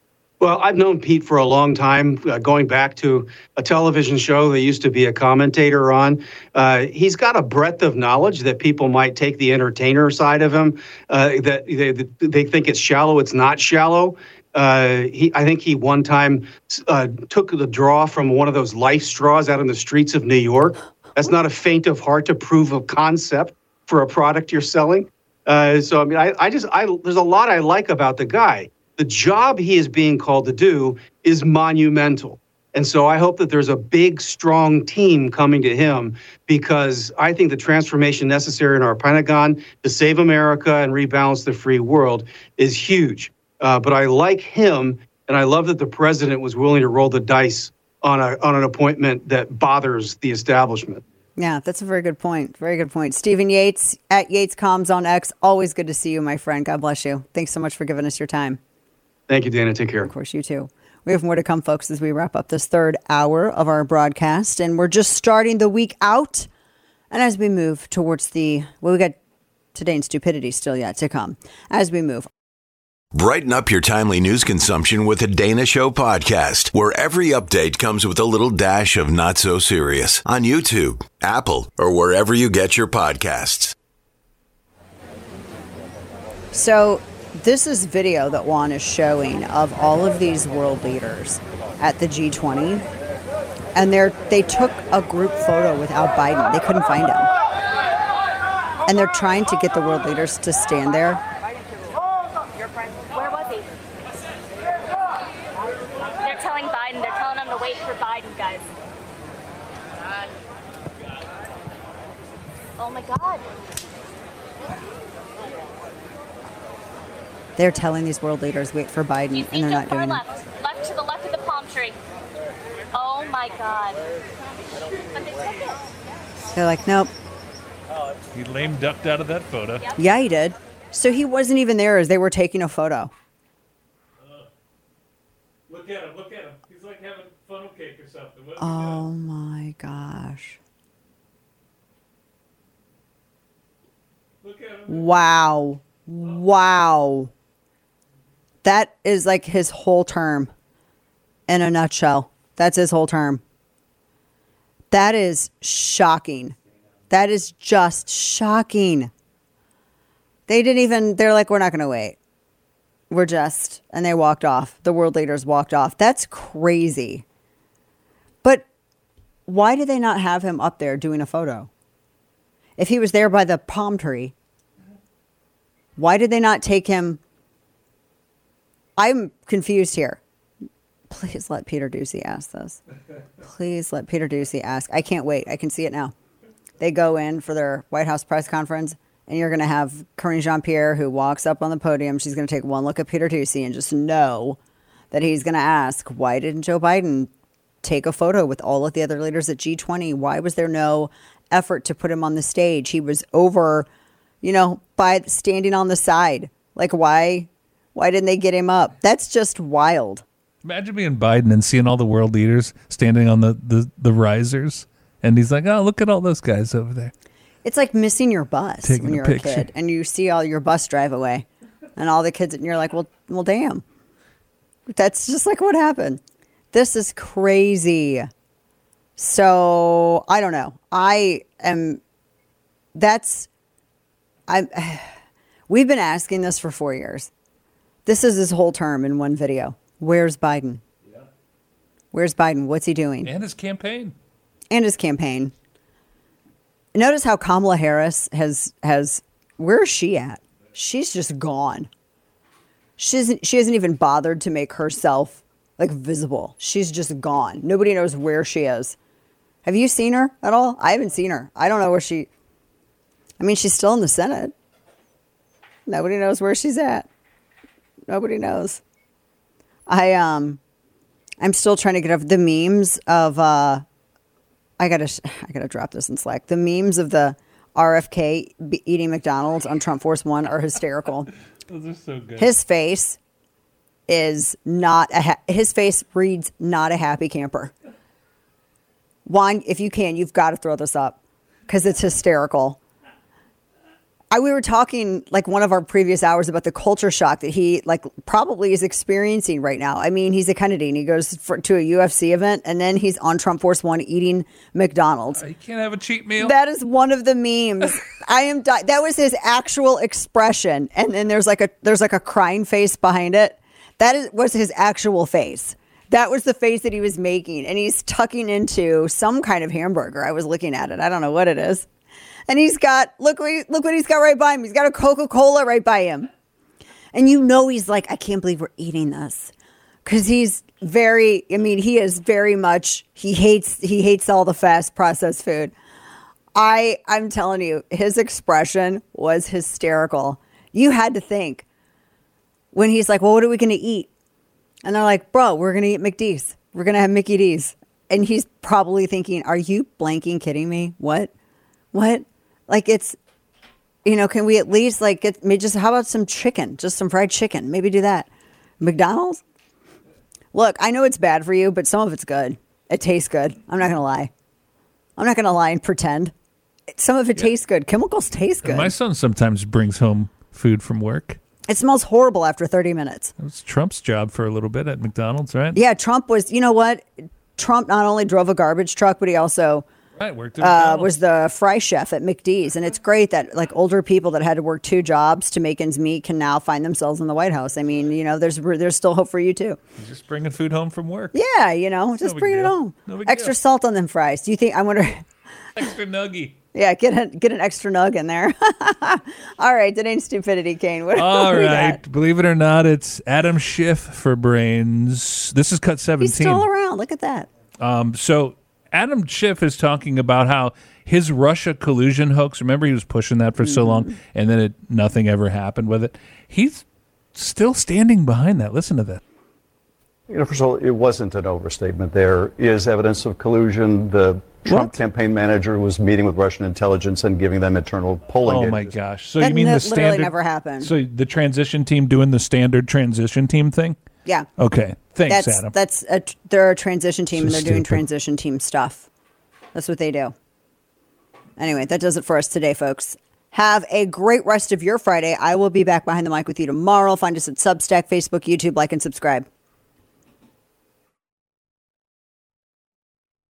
Well, I've known Pete for a long time, going back to a television show they used to be a commentator on. He's got a breadth of knowledge that people might take the entertainer side of him, that they think it's shallow. It's not shallow. I think he one time took the draw from one of those life straws out in the streets of New York. That's not a feint of heart to prove a concept for a product you're selling. So, I mean, there's a lot I like about the guy. The job he is being called to do is monumental. And so I hope that there's a big, strong team coming to him, because I think the transformation necessary in our Pentagon to save America and rebalance the free world is huge. But I like him, and I love that the president was willing to roll the dice on an appointment that bothers the establishment. Yeah, that's a very good point. Very good point. Stephen Yates at YatesComms on X. Always good to see you, my friend. God bless you. Thanks so much for giving us your time. Thank you, Dana. Take care. Of course, you too. We have more to come, folks, as we wrap up this third hour of our broadcast. And we're just starting the week out. And as we move towards we got Today in Stupidity still yet to come. As we move. Brighten up your timely news consumption with the Dana Show podcast, where every update comes with a little dash of not so serious, on YouTube, Apple, or wherever you get your podcasts. So this is video that Juan is showing of all of these world leaders at the G20. And they took a group photo without Biden. They couldn't find him. And they're trying to get the world leaders to stand there. Where was he? They're telling Biden. They're telling him to wait for Biden, guys. Oh my God. They're telling these world leaders wait for Biden, and they're not doing it. Left to the left of the palm tree. Oh my God. But they took it. They're like, nope. He lame ducked out of that photo. Yeah, he did. So he wasn't even there as they were taking a photo. Look at him. Look at him. He's like having funnel cake or something. Oh my gosh. Look at him. Wow. Wow. That is like his whole term in a nutshell. That's his whole term. That is shocking. That is just shocking. They're like, we're not going to wait. And they walked off. The world leaders walked off. That's crazy. But why did they not have him up there doing a photo? If he was there by the palm tree, why did they not take him? I'm confused here. Please let Peter Doocy ask this. Please let Peter Doocy ask. I can't wait. I can see it now. They go in for their White House press conference, and you're going to have Karine Jean-Pierre, who walks up on the podium. She's going to take one look at Peter Doocy and just know that he's going to ask, why didn't Joe Biden take a photo with all of the other leaders at G20? Why was there no effort to put him on the stage? He was over, by standing on the side. Like, why didn't they get him up? That's just wild. Imagine being Biden and seeing all the world leaders standing on the risers. And he's like, oh, look at all those guys over there. It's like missing your bus Taking when you're a a kid and you see all your bus drive away and all the kids, and you're like, well, damn. That's just like what happened. This is crazy. So I don't know. We've been asking this for 4 years. This is his whole term in one video. Where's Biden? Yeah. Where's Biden? What's he doing? And his campaign. Notice how Kamala Harris has where is she at? She's just gone. She hasn't even bothered to make herself like visible. She's just gone. Nobody knows where she is. Have you seen her at all? I haven't seen her. I don't know where she's still in the Senate. Nobody knows where she's at. Nobody knows. I'm still trying to get over the memes of I gotta drop this in Slack. The memes of the RFK eating McDonald's on Trump Force One are hysterical. Those are so good. His face is not his face reads not a happy camper. Juan, if you can, you've got to throw this up because it's hysterical. We were talking like one of our previous hours about the culture shock that he like probably is experiencing right now. I mean, he's a Kennedy and he goes to a UFC event and then he's on Trump Force One eating McDonald's. You can't have a cheat meal. That is one of the memes. That was his actual expression, and then there's like a crying face behind it. Was his actual face. That was the face that he was making, and he's tucking into some kind of hamburger. I was looking at it. I don't know what it is. And he's got, look what he's got right by him. He's got a Coca-Cola right by him. And he's like, I can't believe we're eating this. Because he is very much, he hates all the fast processed food. I'm telling you, his expression was hysterical. You had to think when he's like, well, what are we going to eat? And they're like, bro, we're going to eat McD's. We're going to have Mickey D's. And he's probably thinking, are you blanking kidding me? What? Like it's, can we at least how about some chicken, just some fried chicken? Maybe do that. McDonald's? Look, I know it's bad for you, but some of it's good. It tastes good. I'm not going to lie and pretend. Some of it tastes good. Chemicals taste good. My son sometimes brings home food from work. It smells horrible after 30 minutes. It was Trump's job for a little bit at McDonald's, right? Yeah, Trump was, you know what? Trump not only drove a garbage truck, but he also worked at was the fry chef at McD's. And it's great that like older people that had to work 2 jobs to make ends meet can now find themselves in the White House. I mean, there's still hope for you too. He's just bringing food home from work. Yeah, just bring it home. Extra salt on them fries. Do you think, I wonder. Extra nuggy. Yeah, get an extra nug in there. All right, that ain't stupidity, Kane. All right, believe it or not, it's Adam Schiff for Brains. This is Cut 17. He's still around. Look at that. So Adam Schiff is talking about how his Russia collusion hoax, remember he was pushing that for so long, and then nothing ever happened with it. He's still standing behind that. Listen to this. First of all, it wasn't an overstatement. There is evidence of collusion. The Trump campaign manager was meeting with Russian intelligence and giving them internal polling. Oh my gosh! So that you mean the standard? Literally never happened. So the transition team doing the standard transition team thing? Yeah. Okay. Thanks, Adam. They're a transition team, So and they're doing stupid. transition team stuff. That's what they do. Anyway, that does it for us today, folks. Have a great rest of your Friday. I will be back behind the mic with you tomorrow. Find us at Substack, Facebook, YouTube. Like and subscribe.